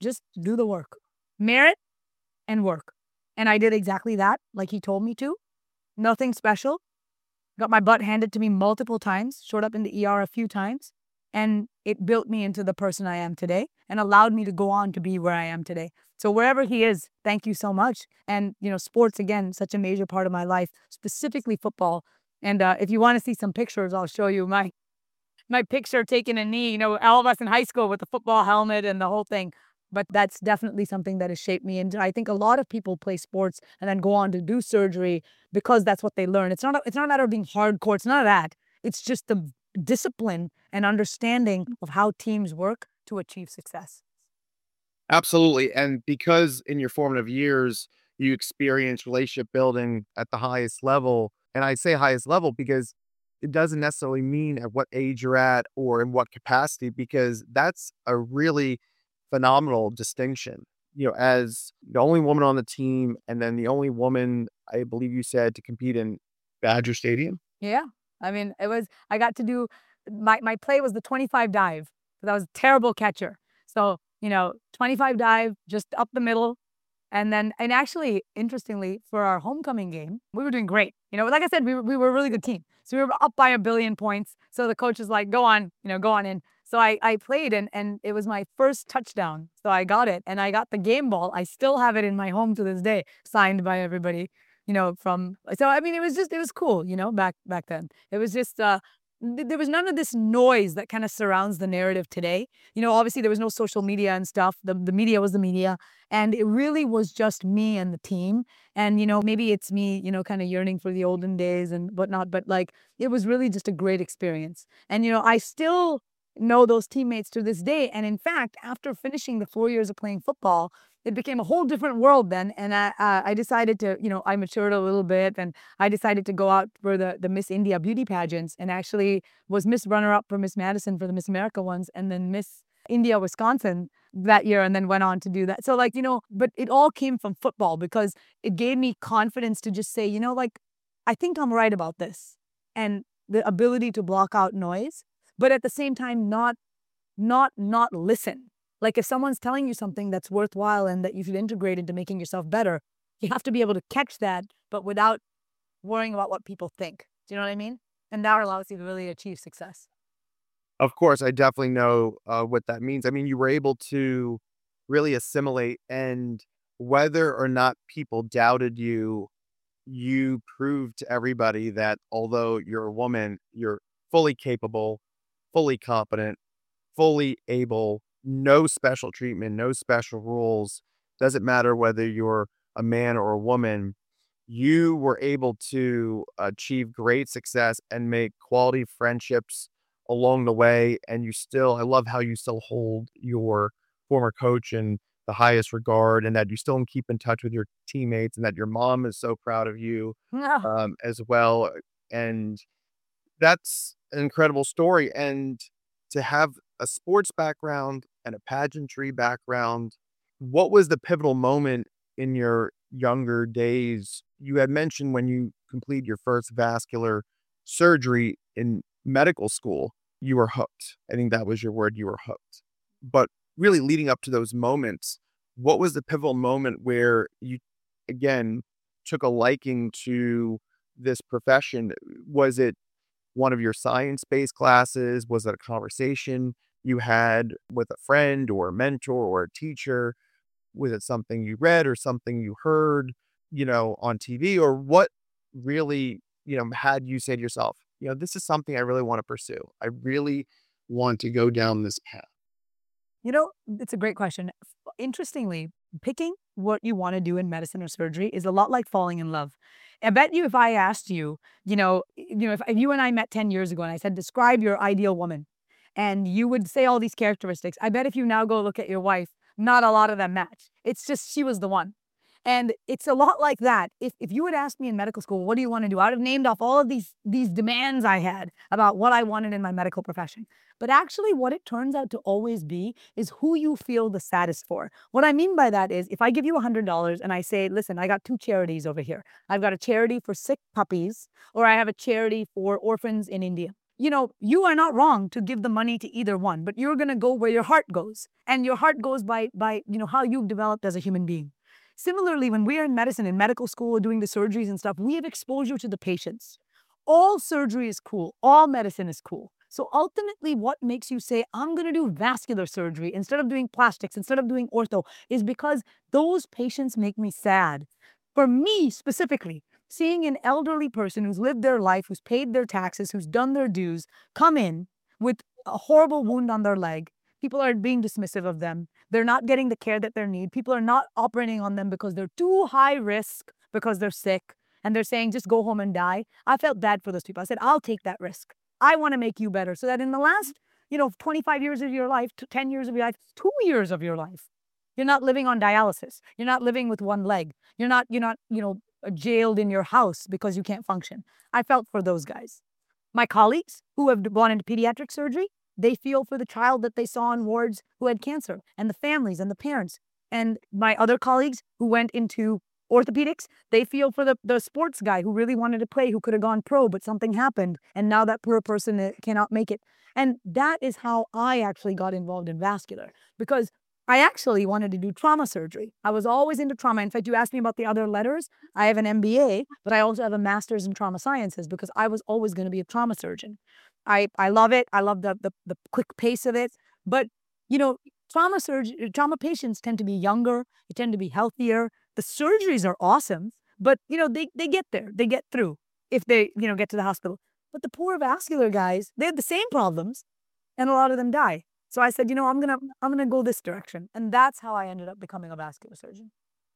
just do the work, merit and work. And I did exactly that, like he told me to. Nothing special. Got my butt handed to me multiple times, showed up in the E R a few times, and it built me into the person I am today and allowed me to go on to be where I am today. So wherever he is, thank you so much. And, you know, sports, again, such a major part of my life, specifically football. And uh, if you want to see some pictures, I'll show you my my picture taking a knee, you know, all of us in high school with the football helmet and the whole thing. But that's definitely something that has shaped me. And I think a lot of people play sports and then go on to do surgery because that's what they learn. It's not a, it's not a matter of being hardcore. It's none of that. It's just the discipline and understanding of how teams work to achieve success. Absolutely. And because in your formative years, you experience relationship building at the highest level. And I say highest level because it doesn't necessarily mean at what age you're at or in what capacity, because that's a really phenomenal distinction. You know, as the only woman on the team, and then the only woman, I believe you said, to compete in Badger Stadium. Yeah. I mean, it was, I got to do, my, my play was the twenty-five dive because I was a terrible catcher. So, you know, twenty-five dive, just up the middle. And then, and actually, interestingly, for our homecoming game, we were doing great. You know, like I said, we were, we were a really good team. So we were up by a billion points. So the coach was like, go on, you know, go on in. So I, I played and, and it was my first touchdown. So I got it and I got the game ball. I still have it in my home to this day, signed by everybody, you know, from, so I mean, it was just, it was cool, you know, back, back then. It was just, uh, th- there was none of this noise that kind of surrounds the narrative today. You know, obviously there was no social media and stuff. The, the media was the media. And it really was just me and the team. And, you know, maybe it's me, you know, kind of yearning for the olden days and whatnot, but like, it was really just a great experience. And, you know, I still know those teammates to this day. And in fact, after finishing the four years of playing football, it became a whole different world then. And I, uh, I decided to, you know, I matured a little bit and I decided to go out for the, the Miss India beauty pageants and actually was Miss Runner-Up for Miss Madison for the Miss America ones and then Miss India, Wisconsin that year and then went on to do that. So like, you know, but it all came from football because it gave me confidence to just say, you know, like, I think I'm right about this. And the ability to block out noise, but at the same time, not, not, not listen. Like if someone's telling you something that's worthwhile and that you should integrate into making yourself better, you have to be able to catch that, but without worrying about what people think. Do you know what I mean? And that allows you to really achieve success. Of course, I definitely know uh, what that means. I mean, you were able to really assimilate, and whether or not people doubted you, you proved to everybody that although you're a woman, you're fully capable, fully competent, fully able, no special treatment, no special rules. Doesn't matter whether you're a man or a woman. You were able to achieve great success and make quality friendships along the way. And you still, I love how you still hold your former coach in the highest regard, and that you still keep in touch with your teammates, and that your mom is so proud of you Yeah. um, as well. And that's an incredible story. And to have a sports background and a pageantry background, what was the pivotal moment in your younger days? You had mentioned when you completed your first vascular surgery in medical school, you were hooked. I think that was your word, you were hooked. But really leading up to those moments, what was the pivotal moment where you, again, took a liking to this profession? Was it one of your science-based classes? Was it a conversation you had with a friend or a mentor or a teacher? Was it something you read or something you heard, you know, on T V? Or what really, you know, had you say to yourself, you know, this is something I really want to pursue. I really want to go down this path. You know, it's a great question. F- Interestingly, picking what you want to do in medicine or surgery is a lot like falling in love. I bet you if I asked you, you know, you know, if, if you and I met ten years ago and I said, describe your ideal woman, and you would say all these characteristics, I bet if you now go look at your wife, not a lot of them match. It's just she was the one. And it's a lot like that. If if you had asked me in medical school, what do you want to do? I would have named off all of these these demands I had about what I wanted in my medical profession. But actually, what it turns out to always be is who you feel the saddest for. What I mean by that is if I give you one hundred dollars and I say, listen, I got two charities over here. I've got a charity for sick puppies, or I have a charity for orphans in India. you know, you are not wrong to give the money to either one, but you're going to go where your heart goes. And your heart goes by, by, you know, how you've developed as a human being. Similarly, when we are in medicine, in medical school, doing the surgeries and stuff, we have exposure to the patients. All surgery is cool. All medicine is cool. So ultimately, what makes you say, I'm going to do vascular surgery instead of doing plastics, instead of doing ortho, is because those patients make me sad. For me specifically, seeing an elderly person who's lived their life, who's paid their taxes, who's done their dues, come in with a horrible wound on their leg. People are being dismissive of them. They're not getting the care that they need. People are not operating on them because they're too high risk, because they're sick, and they're saying, just go home and die. I felt bad for those people. I said, I'll take that risk. I want to make you better so that in the last, you know, twenty-five years of your life, ten years of your life, two years of your life, you're not living on dialysis. You're not living with one leg. You're not, you're not, you know, jailed in your house because you can't function. I felt for those guys. My colleagues who have gone into pediatric surgery, they feel for the child that they saw on wards who had cancer, and the families and the parents. And my other colleagues who went into orthopedics, they feel for the, the sports guy who really wanted to play, who could have gone pro, but something happened, and now that poor person uh, cannot make it. And that is how I actually got involved in vascular, because I actually wanted to do trauma surgery. I was always into trauma. In fact, you asked me about the other letters. I have an M B A, but I also have a master's in trauma sciences because I was always going to be a trauma surgeon. I, I love it. I love the, the, the quick pace of it. But, you know, trauma surgery, trauma patients tend to be younger. They tend to be healthier. The surgeries are awesome, but, you know, they, they get there. They get through if they, you know, get to the hospital. But the poor vascular guys, they have the same problems, and a lot of them die. So I said, you know, I'm going to I'm going to go this direction. And that's how I ended up becoming a vascular surgeon.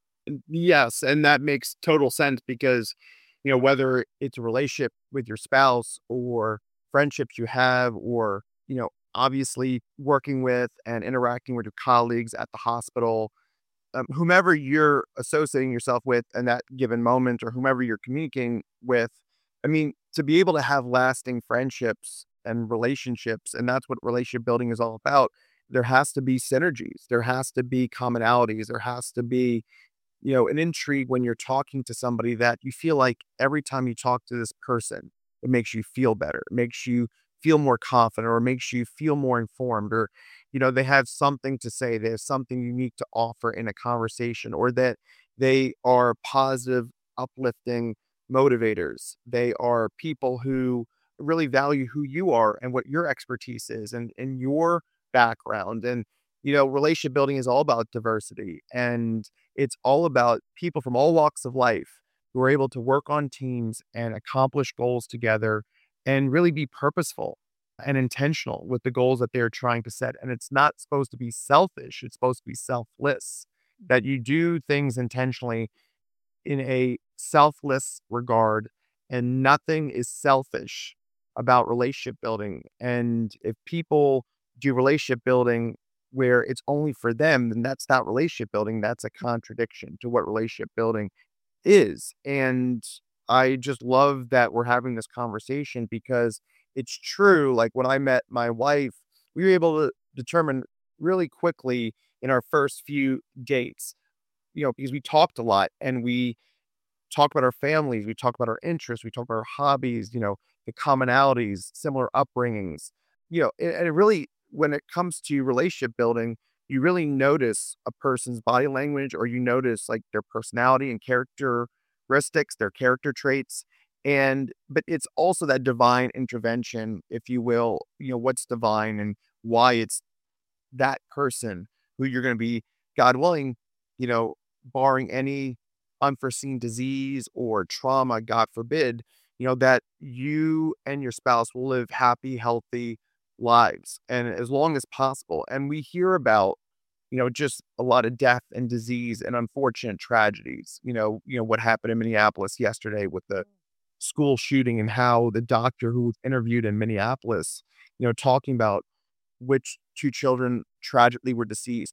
Yes, and that makes total sense because, you know, whether it's a relationship with your spouse or friendships you have, or, you know, obviously working with and interacting with your colleagues at the hospital, um, whomever you're associating yourself with in that given moment or whomever you're communicating with, I mean, to be able to have lasting friendships and relationships, and that's what relationship building is all about, there has to be synergies. There has to be commonalities. There has to be, you know, an intrigue when you're talking to somebody that you feel like every time you talk to this person, it makes you feel better. It makes you feel more confident, or it makes you feel more informed, or, you know, they have something to say. They have something unique to offer in a conversation, or that they are positive, uplifting motivators. They are people who really value who you are and what your expertise is, and, and your background. And, you know, relationship building is all about diversity, and it's all about people from all walks of life who are able to work on teams and accomplish goals together and really be purposeful and intentional with the goals that they're trying to set. And it's not supposed to be selfish, it's supposed to be selfless, that you do things intentionally in a selfless regard, and nothing is selfish about relationship building. And if people do relationship building where it's only for them, then that's not relationship building. That's a contradiction to what relationship building is. And I just love that we're having this conversation because it's true. Like when I met my wife, we were able to determine really quickly in our first few dates, you know, because we talked a lot and we talk about our families, we talk about our interests, we talk about our hobbies, you know, the commonalities, similar upbringings, you know, and, and it really, when it comes to relationship building, you really notice a person's body language, or you notice like their personality and characteristics, their character traits. And, but it's also that divine intervention, if you will, you know, what's divine and why it's that person who you're going to be, God willing, you know, barring any unforeseen disease or trauma, God forbid, you know, that you and your spouse will live happy, healthy lives and as long as possible. And we hear about, you know, just a lot of death and disease and unfortunate tragedies. You know, you know what happened in Minneapolis yesterday with the school shooting, and how the doctor who was interviewed in Minneapolis, you know, talking about which two children tragically were deceased,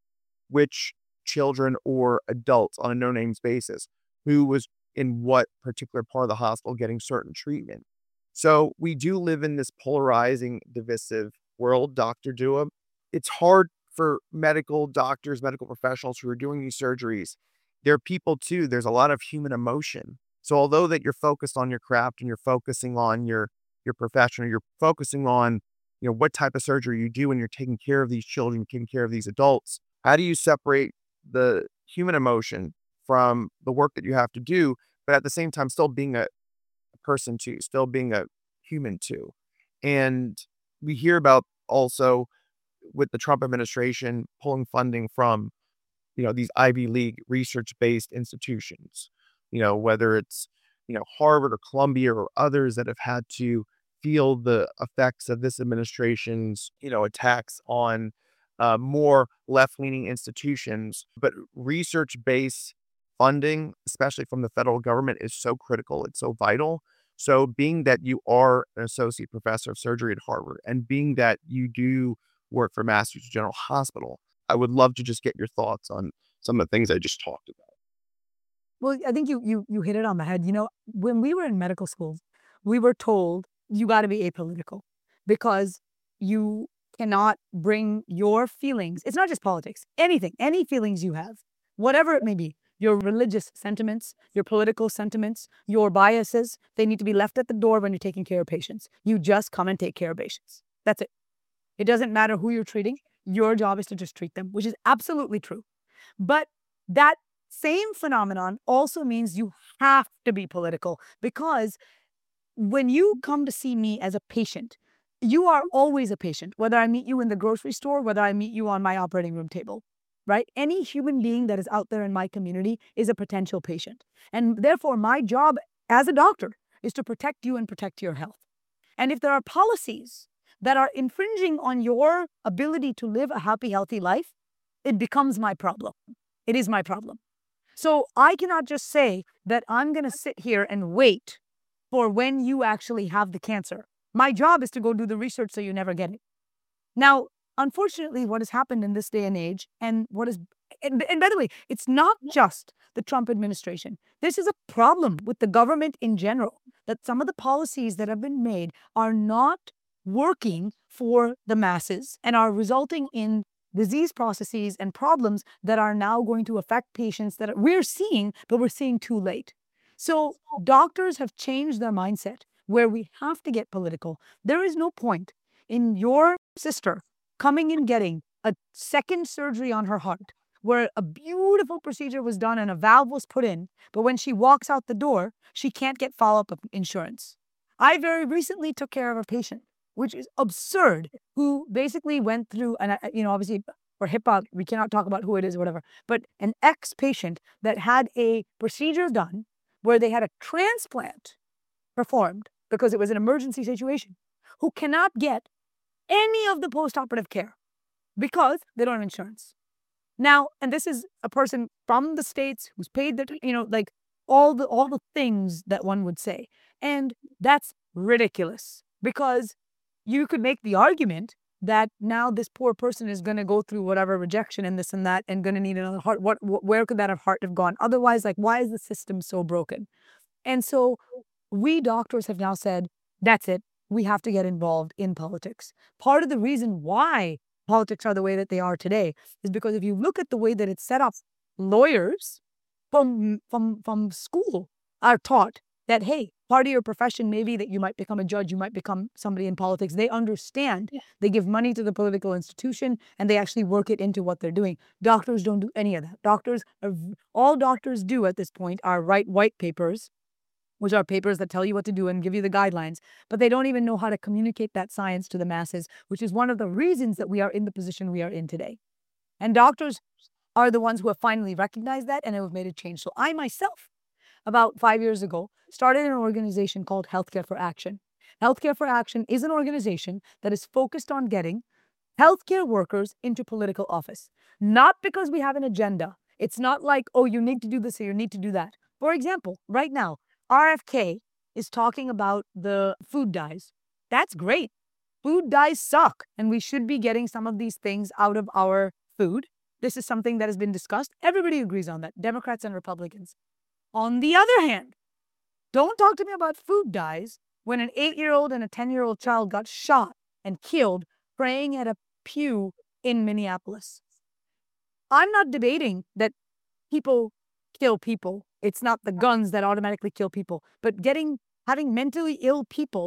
which children or adults on a no names basis, who was in what particular part of the hospital getting certain treatment. So we do live in this polarizing, divisive world, Doctor Dua. It's hard for medical doctors, medical professionals who are doing these surgeries. They're people too. There's a lot of human emotion. So although that you're focused on your craft and you're focusing on your your profession, or you're focusing on, you know, what type of surgery you do when you're taking care of these children, taking care of these adults. How do you separate the human emotion from the work that you have to do, but at the same time still being a person too, still being a human too? And we hear about also with the Trump administration pulling funding from, you know, these Ivy League research-based institutions, you know, whether it's, you know, Harvard or Columbia or others that have had to feel the effects of this administration's, you know, attacks on uh, more left-leaning institutions. But research-based funding, especially from the federal government, is so critical. It's so vital. So being that you are an associate professor of surgery at Harvard and being that you do work for Massachusetts General Hospital, I would love to just get your thoughts on some of the things I just talked about. Well, I think you you you hit it on the head. You know, when we were in medical school, we were told you got to be apolitical because you cannot bring your feelings. It's not just politics, anything, any feelings you have, whatever it may be, your religious sentiments, your political sentiments, your biases, they need to be left at the door when you're taking care of patients. You just come and take care of patients. That's it. It doesn't matter who you're treating. Your job is to just treat them, which is absolutely true. But that same phenomenon also means you have to be political, because when you come to see me as a patient, you are always a patient, whether I meet you in the grocery store, whether I meet you on my operating room table, right? Any human being that is out there in my community is a potential patient. And therefore, my job as a doctor is to protect you and protect your health. And if there are policies that are infringing on your ability to live a happy, healthy life, it becomes my problem. It is my problem. So I cannot just say that I'm going to sit here and wait for when you actually have the cancer. My job is to go do the research so you never get it. Now, unfortunately, what has happened in this day and age, and what is, and, and by the way, it's not just the Trump administration. This is a problem with the government in general, that some of the policies that have been made are not working for the masses and are resulting in disease processes and problems that are now going to affect patients that we're seeing, but we're seeing too late. So doctors have changed their mindset where we have to get political. There is no point in your sister coming and getting a second surgery on her heart where a beautiful procedure was done and a valve was put in, but when she walks out the door, she can't get follow-up insurance. I very recently took care of a patient, which is absurd, who basically went through, and you know, obviously for HIPAA, we cannot talk about who it is or whatever, but an ex-patient that had a procedure done where they had a transplant performed because it was an emergency situation, who cannot get any of the post-operative care because they don't have insurance. Now, and this is a person from the States who's paid the, you know, like all the all the things that one would say. And that's ridiculous, because you could make the argument that now this poor person is going to go through whatever rejection and this and that and going to need another heart. What, what, where could that have heart have gone? Otherwise, like, why is the system so broken? And so we doctors have now said, that's it. We have to get involved in politics. Part of the reason why politics are the way that they are today is because if you look at the way that it's set up, lawyers from, from, from school are taught that, hey, part of your profession may be that you might become a judge, you might become somebody in politics. They understand. Yeah. They give money to the political institution and they actually work it into what they're doing. Doctors don't do any of that. Doctors, are, all doctors do at this point are write white papers, which are papers that tell you what to do and give you the guidelines, but they don't even know how to communicate that science to the masses, which is one of the reasons that we are in the position we are in today. And doctors are the ones who have finally recognized that and have made a change. So I myself, about five years ago, started an organization called Healthcare for Action. Healthcare for Action is an organization that is focused on getting healthcare workers into political office. Not because we have an agenda. It's not like, oh, you need to do this or you need to do that. For example, right now, R F K is talking about the food dyes. That's great. Food dyes suck, and we should be getting some of these things out of our food. This is something that has been discussed. Everybody agrees on that, Democrats and Republicans. On the other hand, don't talk to me about food dyes when an eight-year-old and a ten-year-old child got shot and killed praying at a pew in Minneapolis. I'm not debating that people kill people. It's not the guns that automatically kill people, but getting having mentally ill people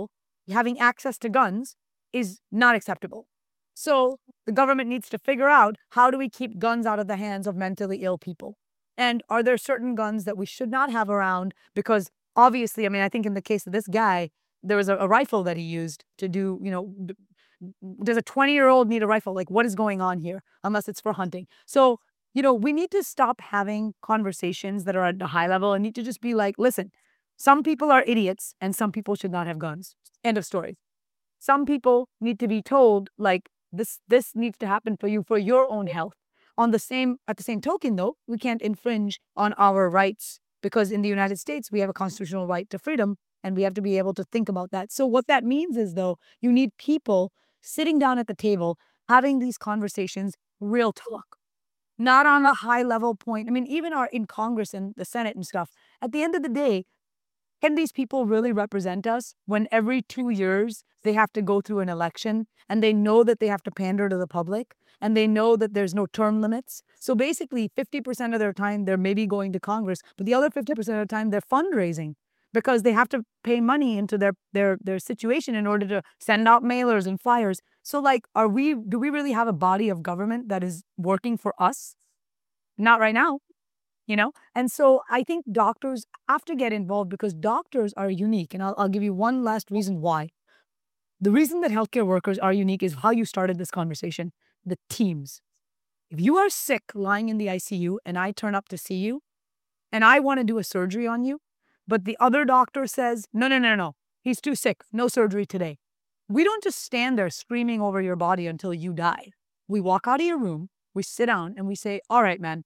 having access to guns is not acceptable. So the government needs to figure out, how do we keep guns out of the hands of mentally ill people? And are there certain guns that we should not have around? Because obviously, I mean, I think in the case of this guy, there was a, a rifle that he used to do, you know, d- does a twenty year old need a rifle? Like, what is going on here? Unless it's for hunting. So, you know, we need to stop having conversations that are at a high level and need to just be like, listen, some people are idiots and some people should not have guns. End of story. Some people need to be told, like, this this needs to happen for you for your own health. On the same at the same token, though, we can't infringe on our rights, because in the United States we have a constitutional right to freedom, and we have to be able to think about that. So what that means is, though, you need people sitting down at the table having these conversations, real talk, not on a high level point. I mean, even our in Congress and the Senate and stuff, at the end of the day, can these people really represent us when every two years they have to go through an election and they know that they have to pander to the public and they know that there's no term limits? So basically, fifty percent of their time they're maybe going to Congress, but the other fifty percent of the time they're fundraising because they have to pay money into their their their situation in order to send out mailers and flyers. So like, are we do we really have a body of government that is working for us? Not right now. You know? And so I think doctors have to get involved because doctors are unique. And I'll, I'll give you one last reason why. The reason that healthcare workers are unique is how you started this conversation, the teams. If you are sick lying in the I C U and I turn up to see you and I want to do a surgery on you, but the other doctor says, no, no, no, no, he's too sick, no surgery today. We don't just stand there screaming over your body until you die. We walk out of your room, we sit down and we say, all right, man,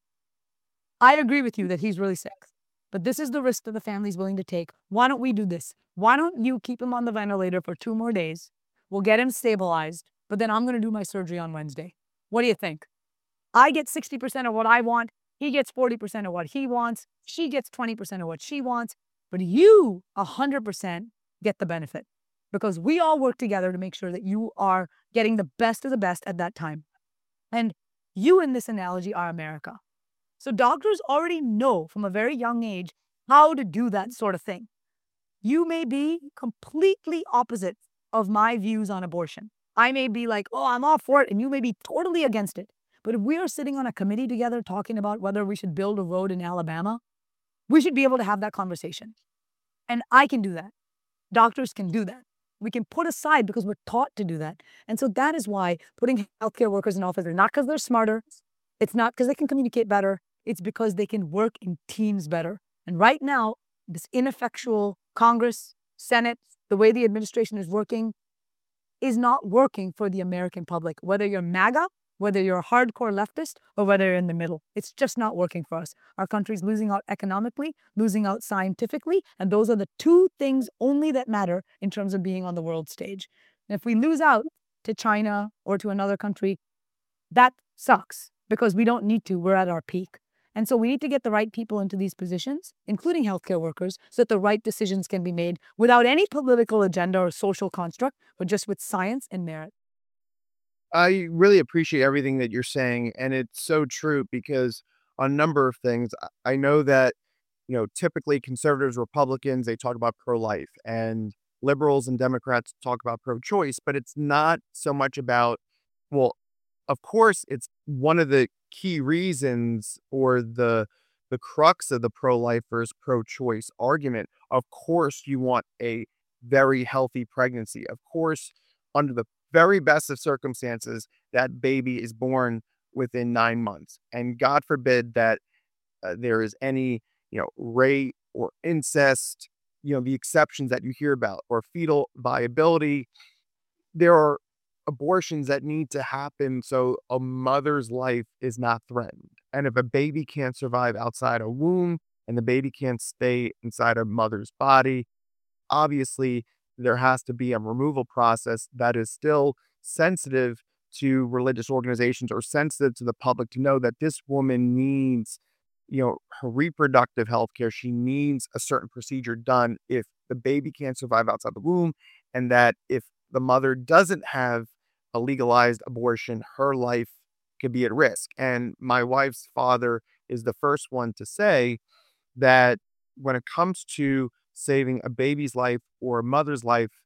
I agree with you that he's really sick, but this is the risk that the family's willing to take. Why don't we do this? Why don't you keep him on the ventilator for two more days? We'll get him stabilized, but then I'm going to do my surgery on Wednesday. What do you think? I get sixty percent of what I want. He gets forty percent of what he wants. She gets twenty percent of what she wants. But you, one hundred percent, get the benefit because we all work together to make sure that you are getting the best of the best at that time. And you, in this analogy, are America. So doctors already know from a very young age how to do that sort of thing. You may be completely opposite of my views on abortion. I may be like, oh, I'm all for it, and you may be totally against it. But if we are sitting on a committee together talking about whether we should build a road in Alabama, we should be able to have that conversation. And I can do that. Doctors can do that. We can put aside because we're taught to do that. And so that is why putting healthcare workers in office, not because they're smarter, it's not because they can communicate better, it's because they can work in teams better. And right now, this ineffectual Congress, Senate, the way the administration is working, is not working for the American public. Whether you're MAGA, whether you're a hardcore leftist, or whether you're in the middle, it's just not working for us. Our country's losing out economically, losing out scientifically, and those are the two things only that matter in terms of being on the world stage. And if we lose out to China or to another country, that sucks because we don't need to. We're at our peak. And so we need to get the right people into these positions, including healthcare workers, so that the right decisions can be made without any political agenda or social construct, but just with science and merit. I really appreciate everything that you're saying, and it's so true because on a number of things, I I know that, you know, typically conservatives, Republicans, they talk about pro-life, and liberals and Democrats talk about pro-choice, but it's not so much about, well, of course, it's one of the key reasons or the the crux of the pro-life versus pro-choice argument. Of course, you want a very healthy pregnancy. Of course, under the very best of circumstances, that baby is born within nine months. And God forbid that uh, there is any, you know, rape or incest, you know, the exceptions that you hear about, or fetal viability. There are abortions that need to happen so a mother's life is not threatened. And if a baby can't survive outside a womb and the baby can't stay inside a mother's body, obviously there has to be a removal process that is still sensitive to religious organizations or sensitive to the public to know that this woman needs, you know, her reproductive health care. She needs a certain procedure done if the baby can't survive outside the womb, and that if the mother doesn't have a legalized abortion, her life could be at risk. And my wife's father is the first one to say that when it comes to saving a baby's life or a mother's life,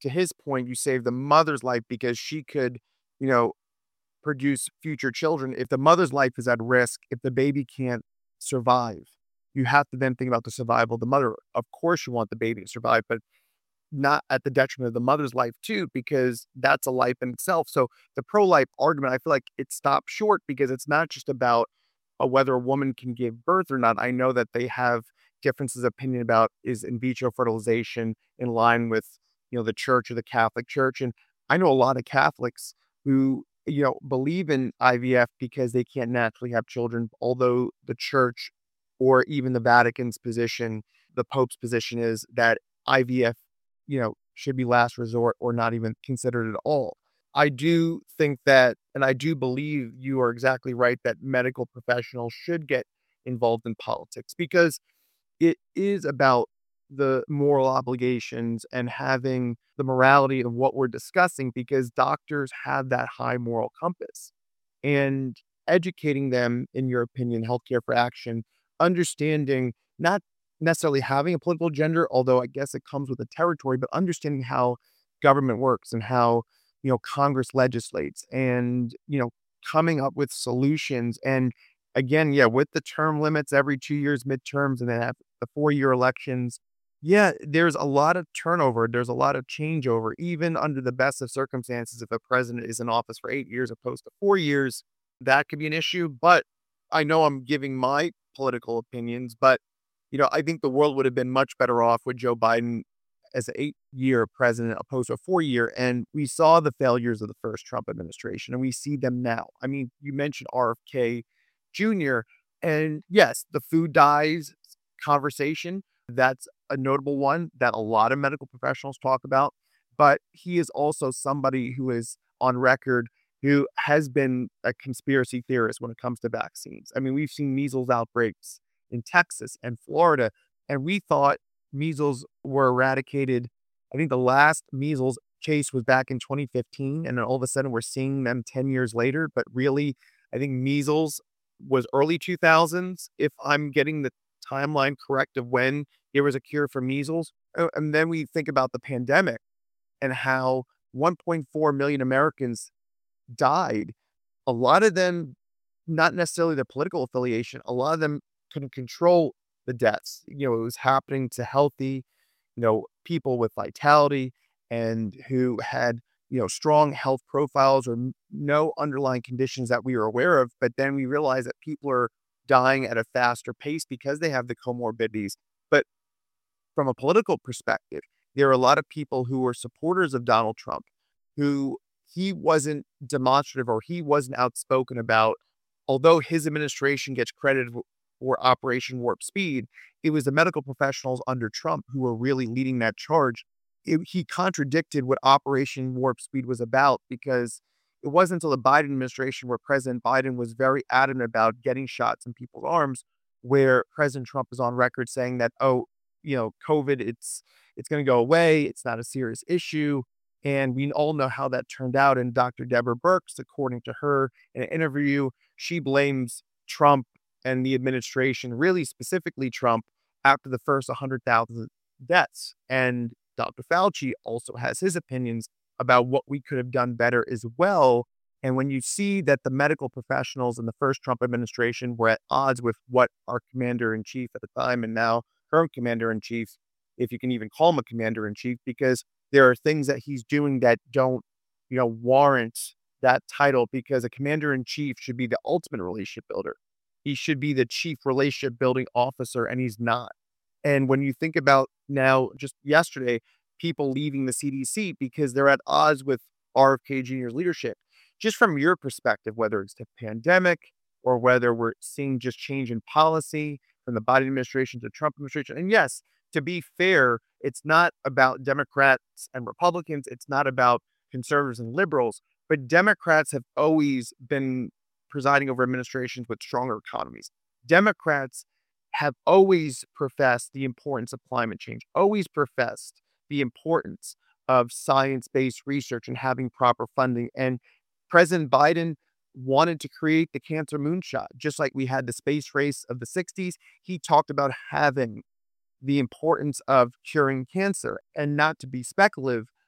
to his point, you save the mother's life because she could, you know, produce future children. If the mother's life is at risk, if the baby can't survive, you have to then think about the survival of the mother. Of course, you want the baby to survive, but not at the detriment of the mother's life too, because that's a life in itself. So the pro-life argument, I feel like it stops short because it's not just about uh, whether a woman can give birth or not. I know that they have differences of opinion about is in vitro fertilization in line with, you know, the church or the Catholic Church. And I know a lot of Catholics who, you know, believe in I V F because they can't naturally have children, although the church or even the Vatican's position, the Pope's position is that I V F, you know, should be last resort or not even considered at all. I do think that, and I do believe you are exactly right that medical professionals should get involved in politics because it is about the moral obligations and having the morality of what we're discussing because doctors have that high moral compass and educating them, in your opinion, healthcare for action, understanding not necessarily having a political gender, although I guess it comes with the territory, but understanding how government works and how, you know, Congress legislates and, you know, coming up with solutions. And again, yeah, with the term limits every two years, midterms, and then have the four year elections, yeah, there's a lot of turnover. There's a lot of changeover, even under the best of circumstances. If a president is in office for eight years opposed to four years, that could be an issue. But I know I'm giving my political opinions, but you know, I think the world would have been much better off with Joe Biden as an eight year president opposed to a four year. And we saw the failures of the first Trump administration, and we see them now. I mean, you mentioned R F K Junior, and yes, the food dyes conversation. That's a notable one that a lot of medical professionals talk about. But he is also somebody who is on record who has been a conspiracy theorist when it comes to vaccines. I mean, we've seen measles outbreaks in Texas and Florida, and we thought measles were eradicated. I think the last measles case was back in twenty fifteen, and then all of a sudden we're seeing them ten years later. But really, I think measles was early two thousands, if I'm getting the timeline correct of when there was a cure for measles. Uh, And then we think about the pandemic and how one point four million Americans died. A lot of them, not necessarily their political affiliation, a lot of them couldn't control the deaths. You know, it was happening to healthy, you know, people with vitality and who had, you know, strong health profiles or n- no underlying conditions that we were aware of. But then we realized that people are dying at a faster pace because they have the comorbidities. But from a political perspective, there are a lot of people who were supporters of Donald Trump who he wasn't demonstrative or he wasn't outspoken about. Although his administration gets credited w- for Operation Warp Speed, it was the medical professionals under Trump who were really leading that charge. It, he contradicted what Operation Warp Speed was about because it wasn't until the Biden administration where President Biden was very adamant about getting shots in people's arms, where President Trump is on record saying that, oh, you know, COVID, it's it's going to go away. It's not a serious issue. And we all know how that turned out. And Doctor Deborah Birx, according to her in an interview, she blames Trump and the administration, really specifically Trump, after the first one hundred thousand deaths. And Doctor Fauci also has his opinions about what we could have done better as well. And when you see that the medical professionals in the first Trump administration were at odds with what our commander in chief at the time and now current commander in chief, if you can even call him a commander in chief, because there are things that he's doing that don't, you know, warrant that title because a commander in chief should be the ultimate relationship builder. He should be the chief relationship building officer, and he's not. And when you think about now, just yesterday, people leaving the C D C because they're at odds with R F K Junior's leadership, just from your perspective, whether it's the pandemic or whether we're seeing just change in policy from the Biden administration to the Trump administration. And yes, to be fair, it's not about Democrats and Republicans. It's not about conservatives and liberals, but Democrats have always been presiding over administrations with stronger economies. Democrats have always professed the importance of climate change, always professed the importance of science based research and having proper funding. And President Biden wanted to create the cancer moonshot, just like we had the space race of the sixties. He talked about having the importance of curing cancer and not to be speculative.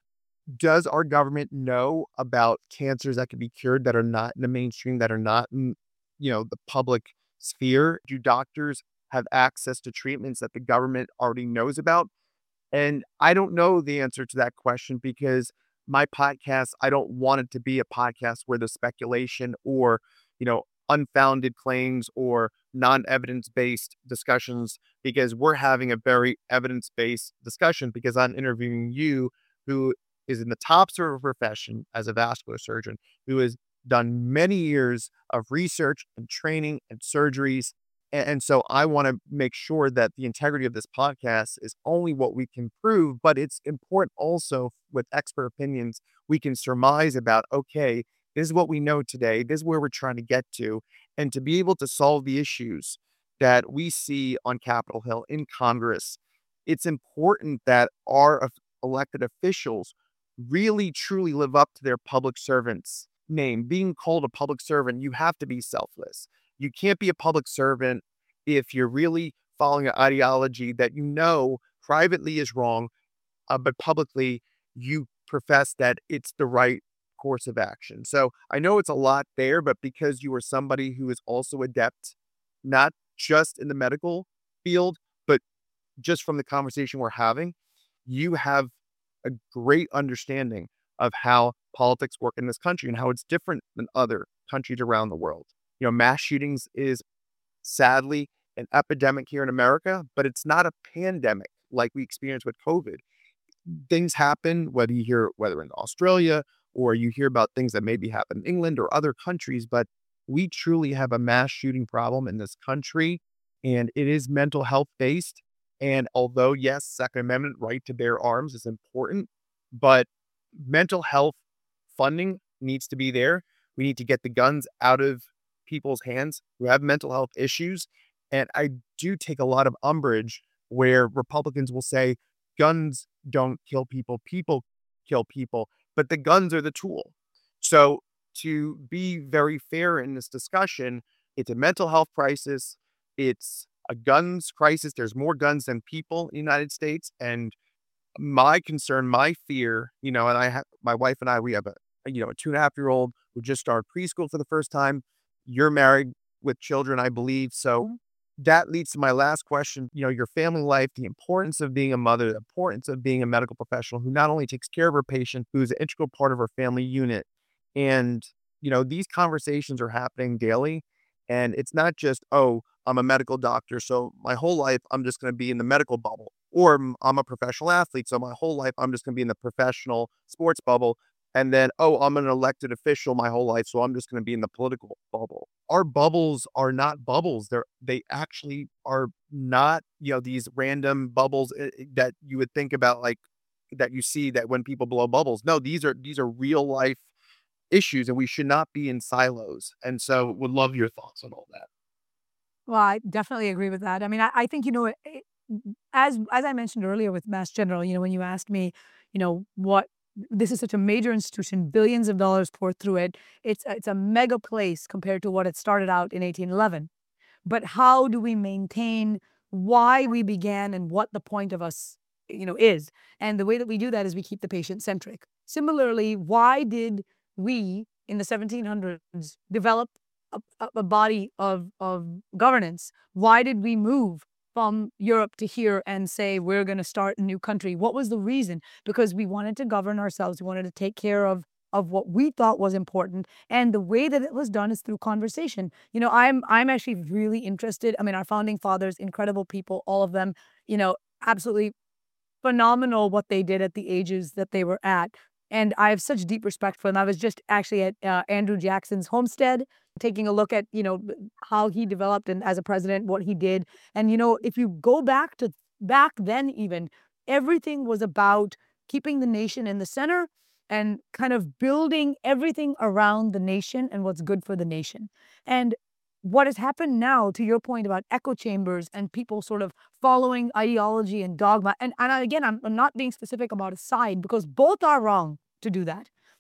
Does our government know about cancers that can be cured that are not in the mainstream, that are not in, you know, the public sphere? Do doctors have access to treatments that the government already knows about? And I don't know the answer to that question because my podcast, I don't want it to be a podcast where the speculation or, you know, unfounded claims or non-evidence based discussions, because we're having a very evidence-based discussion because I'm interviewing you, who is in the top sort of profession as a vascular surgeon, who has done many years of research and training and surgeries. A- And so I want to make sure that the integrity of this podcast is only what we can prove, but it's important also with expert opinions. We can surmise about, okay, this is what we know today. This is where we're trying to get to. And to be able to solve the issues that we see on Capitol Hill in Congress, it's important that our of- elected officials really truly live up to their public servant's name. Being called a public servant, you have to be selfless. You can't be a public servant if you're really following an ideology that you know privately is wrong, uh, but publicly you profess that it's the right course of action. So I know it's a lot there, but because you are somebody who is also adept, not just in the medical field, but just from the conversation we're having, you have a great understanding of how politics work in this country and how it's different than other countries around the world. You know, mass shootings is sadly an epidemic here in America, but it's not a pandemic like we experienced with COVID. Things happen, whether you hear whether in Australia or you hear about things that maybe happen in England or other countries, but we truly have a mass shooting problem in this country, and it is mental health based. And although, yes, Second Amendment right to bear arms is important, but mental health funding needs to be there. We need to get the guns out of people's hands who have mental health issues. And I do take a lot of umbrage where Republicans will say guns don't kill people, people kill people, but the guns are the tool. So, to be very fair in this discussion, it's a mental health crisis, it's a guns crisis. There's more guns than people in the United States. And my concern, my fear, you know, and I have my wife and I, we have a, you know, a two and a half year old who just started preschool for the first time. You're married with children, I believe. So that leads to my last question. You know, your family life, the importance of being a mother, the importance of being a medical professional who not only takes care of her patient, who's an integral part of her family unit. And, you know, these conversations are happening daily. And it's not just, oh, I'm a medical doctor. So my whole life, I'm just going to be in the medical bubble. Or I'm I'm a professional athlete. So my whole life, I'm just going to be in the professional sports bubble. And then, oh, I'm an elected official my whole life. So I'm just going to be in the political bubble. Our bubbles are not bubbles. They're, they actually are not, you know, these random bubbles eh, eh, that you would think about, like that you see that when people blow bubbles. No, these are, these are real life issues and we should not be in silos. And so would love your thoughts on all that. Well, I definitely agree with that. I mean, I, I think, you know, it, it- as as I mentioned earlier with Mass General, you know, when you asked me, you know, what this is such a major institution, billions of dollars poured through it. It's a- it's a mega place compared to what it started out in eighteen eleven. But how do we maintain why we began and what the point of us, you know, is? And the way that we do that is we keep the patient centric. Similarly, why did we in the seventeen hundreds develop a, a a body of of governance? Why did we move from Europe to here and say we're going to start a new country? What was the reason? Because we wanted to govern ourselves. We wanted to take care of of what we thought was important, and the way that it was done is through conversation. You know, I'm I'm actually really interested. I mean, our founding fathers, incredible people, all of them, you know, absolutely phenomenal what they did at the ages that they were at. And I have such deep respect for them. I was just actually at uh, Andrew Jackson's homestead, taking a look at, you know, b- how he developed and as a president, what he did. And, you know, if you go back to back then, even everything was about keeping the nation in the center and kind of building everything around the nation and what's good for the nation. And what has happened now, to your point about echo chambers and people sort of following ideology and dogma. And, and I- again, I'm, I'm not being specific about a side because both are wrong to do that.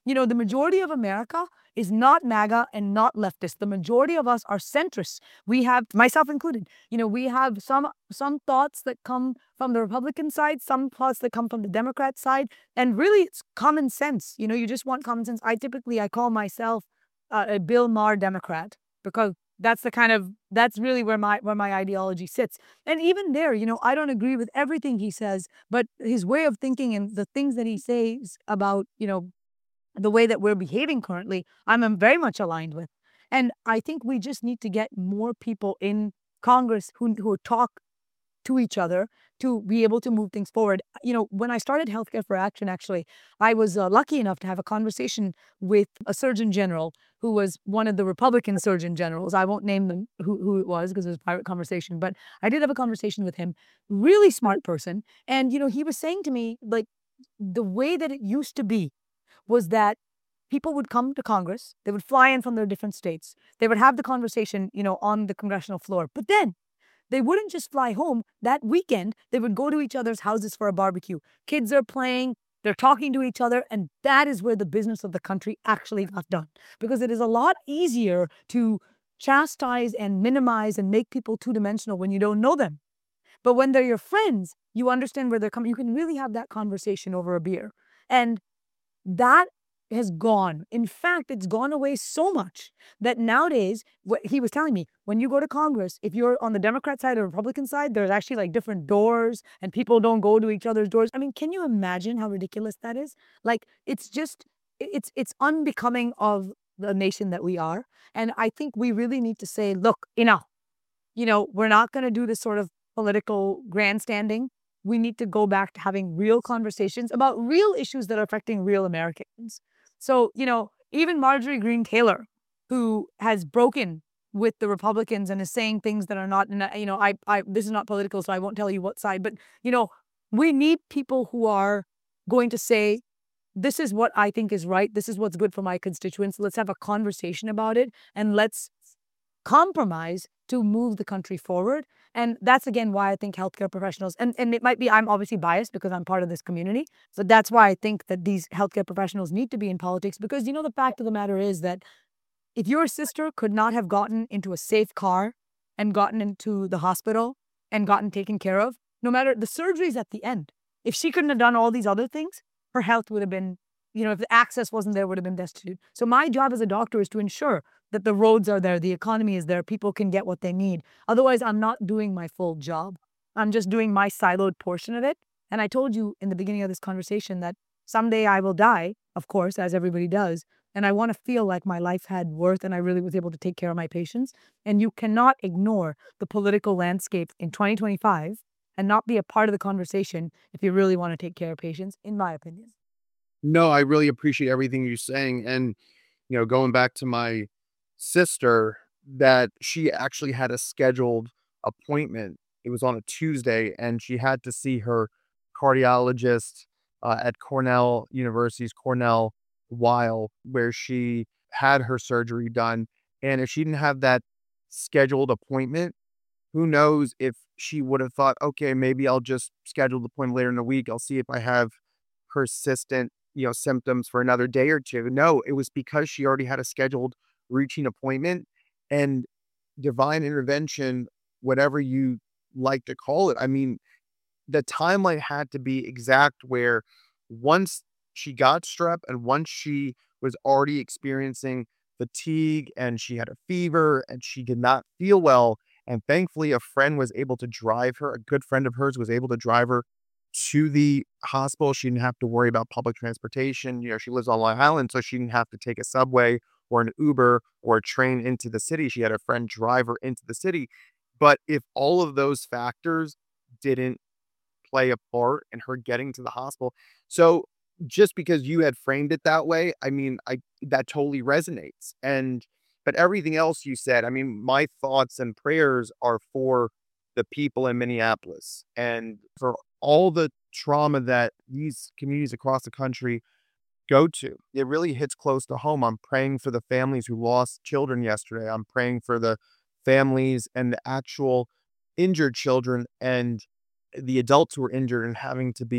You know, the majority of America is not MAGA and not leftist. The majority of us are centrists. We have, myself included, you know, we have some some thoughts that come from the Republican side, some thoughts that come from the Democrat side, and really it's common sense. You know, you just want common sense. I typically I call myself uh, a Bill Maher Democrat because that's the kind of that's really where my where my ideology sits. And even there, you know, I don't agree with everything he says, but his way of thinking and the things that he says about, you know, the way that we're behaving currently, I'm um, very much aligned with. And I think we just need to get more people in Congress who who talk to each other to be able to move things forward. You know, when I started Healthcare for Action, actually, I was uh, lucky enough to have a conversation with a surgeon general who was one of the Republican surgeon generals. I won't name them who, who it was because it was a private conversation, but I did have a conversation with him. Really smart person. And, you know, he was saying to me, like, the way that it used to be was that people would come to Congress, they would fly in from their different states, they would have the conversation, you know, on the congressional floor. But then they wouldn't just fly home. That weekend, they would go to each other's houses for a barbecue. Kids are playing, they're talking to each other, and that is where the business of the country actually got done. Because it is a lot easier to chastise and minimize and make people two-dimensional when you don't know them. But when they're your friends, you understand where they're coming. You can really have that conversation over a beer. And that has gone. In fact, it's gone away so much that nowadays, what he was telling me, when you go to Congress, if you're on the Democrat side or Republican side, there's actually like different doors and people don't go to each other's doors. I mean, can you imagine how ridiculous that is? Like, it's just, it's, it's unbecoming of the nation that we are. And I think we really need to say, look, enough. You know, we're not going to do this sort of political grandstanding. We need to go back to having real conversations about real issues that are affecting real Americans. So, you know, even Marjorie Greene Taylor, who has broken with the Republicans and is saying things that are not, you know, I, I, this is not political, so I won't tell you what side, but, you know, we need people who are going to say, this is what I think is right. This is what's good for my constituents. Let's have a conversation about it and let's compromise to move the country forward. And that's again why I think healthcare professionals, and, and it might be I'm obviously biased because I'm part of this community. So that's why I think that these healthcare professionals need to be in politics, because you know the fact of the matter is that if your sister could not have gotten into a safe car and gotten into the hospital and gotten taken care of, no matter the surgeries at the end, if she couldn't have done all these other things, her health would have been, you know, if the access wasn't there, would have been destitute. So my job as a doctor is to ensure that the roads are there, the economy is there, people can get what they need. Otherwise, I'm not doing my full job. I'm just doing my siloed portion of it. And I told you in the beginning of this conversation that someday I will die, of course, as everybody does. And I want to feel like my life had worth and I really was able to take care of my patients. And you cannot ignore the political landscape in twenty twenty-five and not be a part of the conversation if you really want to take care of patients, in my opinion. No, I really appreciate everything you're saying. And, you know, going back to my sister, that she actually had a scheduled appointment. It was on a Tuesday, and she had to see her cardiologist uh, at Cornell University's Cornell Weill, where she had her surgery done. And if she didn't have that scheduled appointment, who knows if she would have thought, okay, maybe I'll just schedule the appointment later in the week. I'll see if I have persistent, you know, symptoms for another day or two. No, it was because she already had a scheduled routine appointment, and divine intervention, whatever you like to call it. I mean, the timeline had to be exact where once she got strep and once she was already experiencing fatigue and she had a fever and she did not feel well. And thankfully, a friend was able to drive her, a good friend of hers was able to drive her to the hospital. She didn't have to worry about public transportation. You know, she lives on Long Island, so she didn't have to take a subway or an Uber or a train into the city. She had a friend drive her into the city. But if all of those factors didn't play a part in her getting to the hospital, so just because you had framed it that way, I mean, I that totally resonates. And but everything else you said, I mean, my thoughts and prayers are for the people in Minneapolis and for all the trauma that these communities across the country go to. It really hits close to home. I'm praying for the families who lost children yesterday. I'm praying for the families and the actual injured children and the adults who were injured and having to be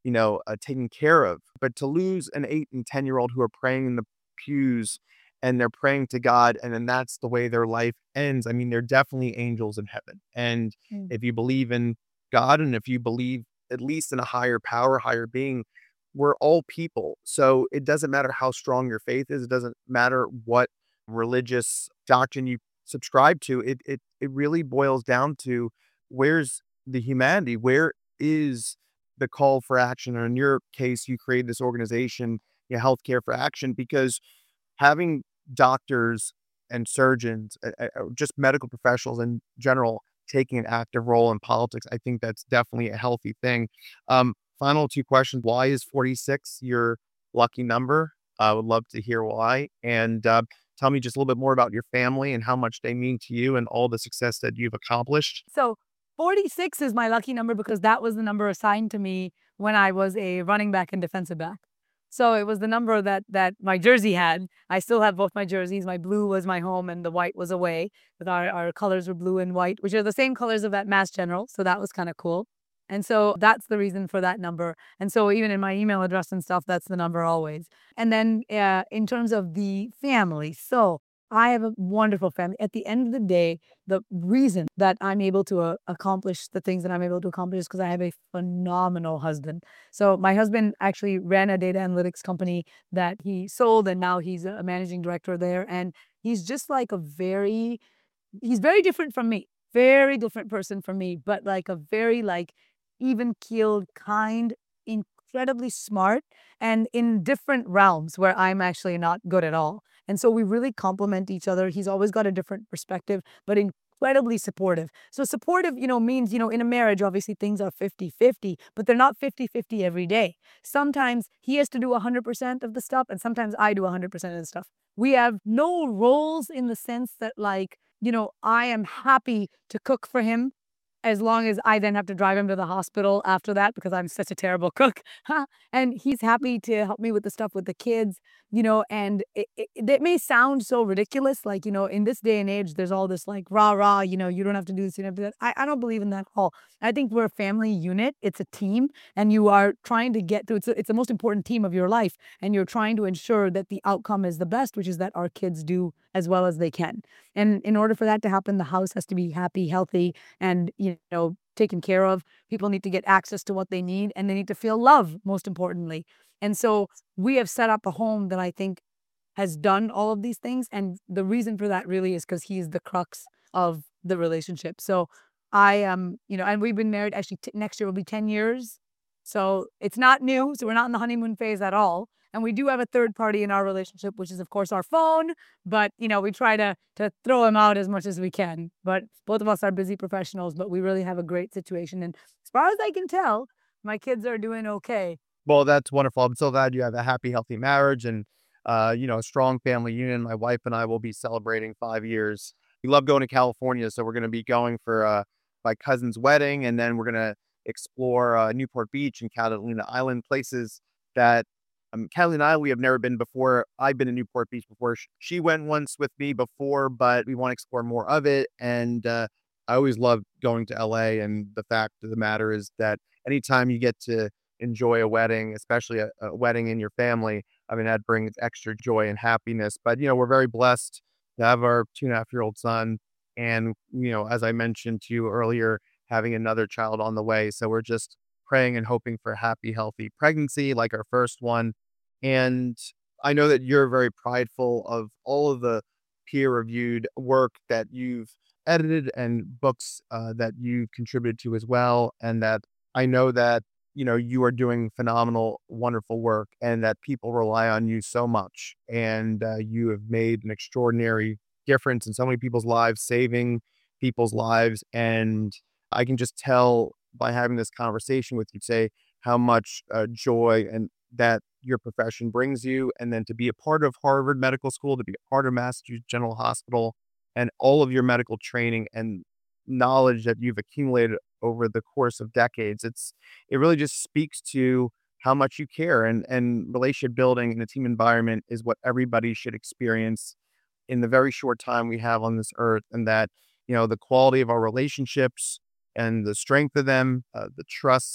you know, uh, taken care of. But to lose an eight and ten year old who are praying in the pews and they're praying to God, and then that's the way their life ends. I mean, they're definitely angels in heaven. And Mm. if you believe in God, and if you believe at least in a higher power, higher being, we're all people. So it doesn't matter how strong your faith is. It doesn't matter what religious doctrine you subscribe to. It it it really boils down to where's the humanity? Where is the call for action? Or in your case, you created this organization, you know, Healthcare for Action, because having doctors and surgeons, uh, uh, uh, just medical professionals in general, taking an active role in politics, I think that's definitely a healthy thing. Um, final two questions. Why is forty-six your lucky number? I would love to hear why. And uh, tell me just a little bit more about your family and how much they mean to you and all the success that you've accomplished. So forty-six is my lucky number because that was the number assigned to me when I was a running back and defensive back. So it was the number that that my jersey had. I still have both my jerseys. My blue was my home and the white was away. But our, our colors were blue and white, which are the same colors of that Mass General. So that was kind of cool. And so that's the reason for that number. And so even in my email address and stuff, that's the number always. And then uh, in terms of the family, so I have a wonderful family. At the end of the day, the reason that I'm able to uh, accomplish the things that I'm able to accomplish is because I have a phenomenal husband. So my husband actually ran a data analytics company that he sold, and now he's a managing director there. And he's just like a very, he's very different from me, very different person from me, but like a very like even keeled, kind, incredibly smart, and in different realms where I'm actually not good at all. And so we really complement each other. He's always got a different perspective, but incredibly supportive. So supportive, you know, means, you know, in a marriage, obviously things are fifty fifty, but they're not fifty fifty every day. Sometimes he has to do one hundred percent of the stuff, and sometimes I do one hundred percent of the stuff. We have no roles in the sense that, like, you know, I am happy to cook for him as long as I then have to drive him to the hospital after that because I'm such a terrible cook. And he's happy to help me with the stuff with the kids, you know, and it, it, it may sound so ridiculous. Like, you know, in this day and age, there's all this like rah, rah, you know, you don't have to do this, you don't have to do that. I, I don't believe in that at all. I think we're a family unit. It's a team, and you are trying to get through. It's, a, it's the most important team of your life. And you're trying to ensure that the outcome is the best, which is that our kids do as well as they can. And in order for that to happen, the house has to be happy, healthy, and, you know, taken care of. People need to get access to what they need, and they need to feel love, most importantly. And so we have set up a home that I think has done all of these things. And the reason for that really is because he's the crux of the relationship. So I am, um, you know, and we've been married actually t- next year will be ten years. So it's not new. So we're not in the honeymoon phase at all. And we do have a third party in our relationship, which is of course our phone. But, you know, we try to to throw him out as much as we can. But both of us are busy professionals, but we really have a great situation. And as far as I can tell, my kids are doing okay. Well, that's wonderful. I'm so glad you have a happy, healthy marriage and, uh, you know, a strong family union. My wife and I will be celebrating five years. We love going to California, so we're going to be going for uh, my cousin's wedding, and then we're going to explore uh, Newport Beach and Catalina Island, places that um, Catalina Island we have never been before. I've been to Newport Beach before. Sh- She went once with me before, but we want to explore more of it. And uh, I always love going to L A. And the fact of the matter is that anytime you get to enjoy a wedding, especially a, a wedding in your family, I mean, that brings extra joy and happiness. But, you know, we're very blessed to have our two and a half year old son. And, you know, as I mentioned to you earlier, having another child on the way. So we're just praying and hoping for a happy, healthy pregnancy like our first one. And I know that you're very prideful of all of the peer reviewed work that you've edited and books uh, that you've contributed to as well. And that I know that you know, you are doing phenomenal, wonderful work and that people rely on you so much. And uh, you have made an extraordinary difference in so many people's lives, saving people's lives. And I can just tell by having this conversation with you today how much uh, joy and that your profession brings you. And then to be a part of Harvard Medical School, to be a part of Massachusetts General Hospital, and all of your medical training and knowledge that you've accumulated over the course of decades. It's it really just speaks to how much you care, and and relationship building in a team environment is what everybody should experience in the very short time we have on this earth. And that, you know, the quality of our relationships and the strength of them, uh, the trust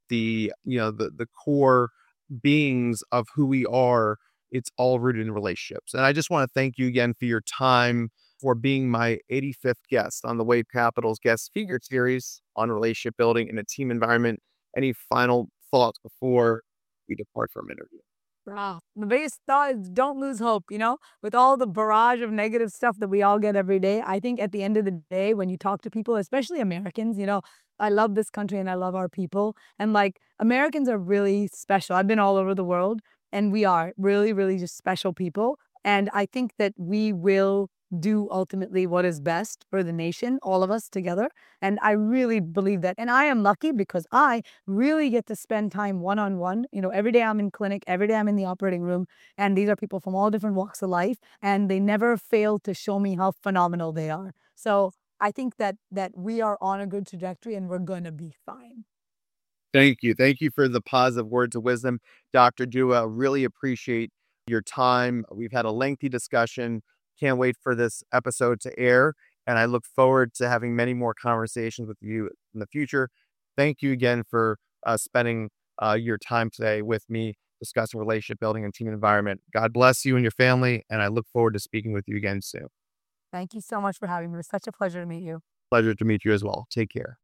the, you know, the the core beings of who we are, it's all rooted in relationships. And I just want to thank you again for your time, for being my eighty-fifth guest on the Wave Capital's guest speaker series on relationship building in a team environment. Any final thoughts before we depart from interview? Wow. The biggest thought is don't lose hope, you know, with all the barrage of negative stuff that we all get every day. I think at the end of the day, when you talk to people, especially Americans, you know, I love this country and I love our people. And like Americans are really special. I've been all over the world and we are really, really just special people. And I think that we will do ultimately what is best for the nation, all of us together. And I really believe that. And I am lucky because I really get to spend time one on one. You know, every day I'm in clinic, every day I'm in the operating room, and these are people from all different walks of life, and they never fail to show me how phenomenal they are. So I think that that we are on a good trajectory and we're going to be fine. Thank you. Thank you for the positive words of wisdom, Doctor Dua. Really appreciate your time. We've had a lengthy discussion. Can't wait for this episode to air. And I look forward to having many more conversations with you in the future. Thank you again for uh, spending uh, your time today with me discussing relationship building and team environment. God bless you and your family. And I look forward to speaking with you again soon. Thank you so much for having me. It was such a pleasure to meet you. Pleasure to meet you as well. Take care.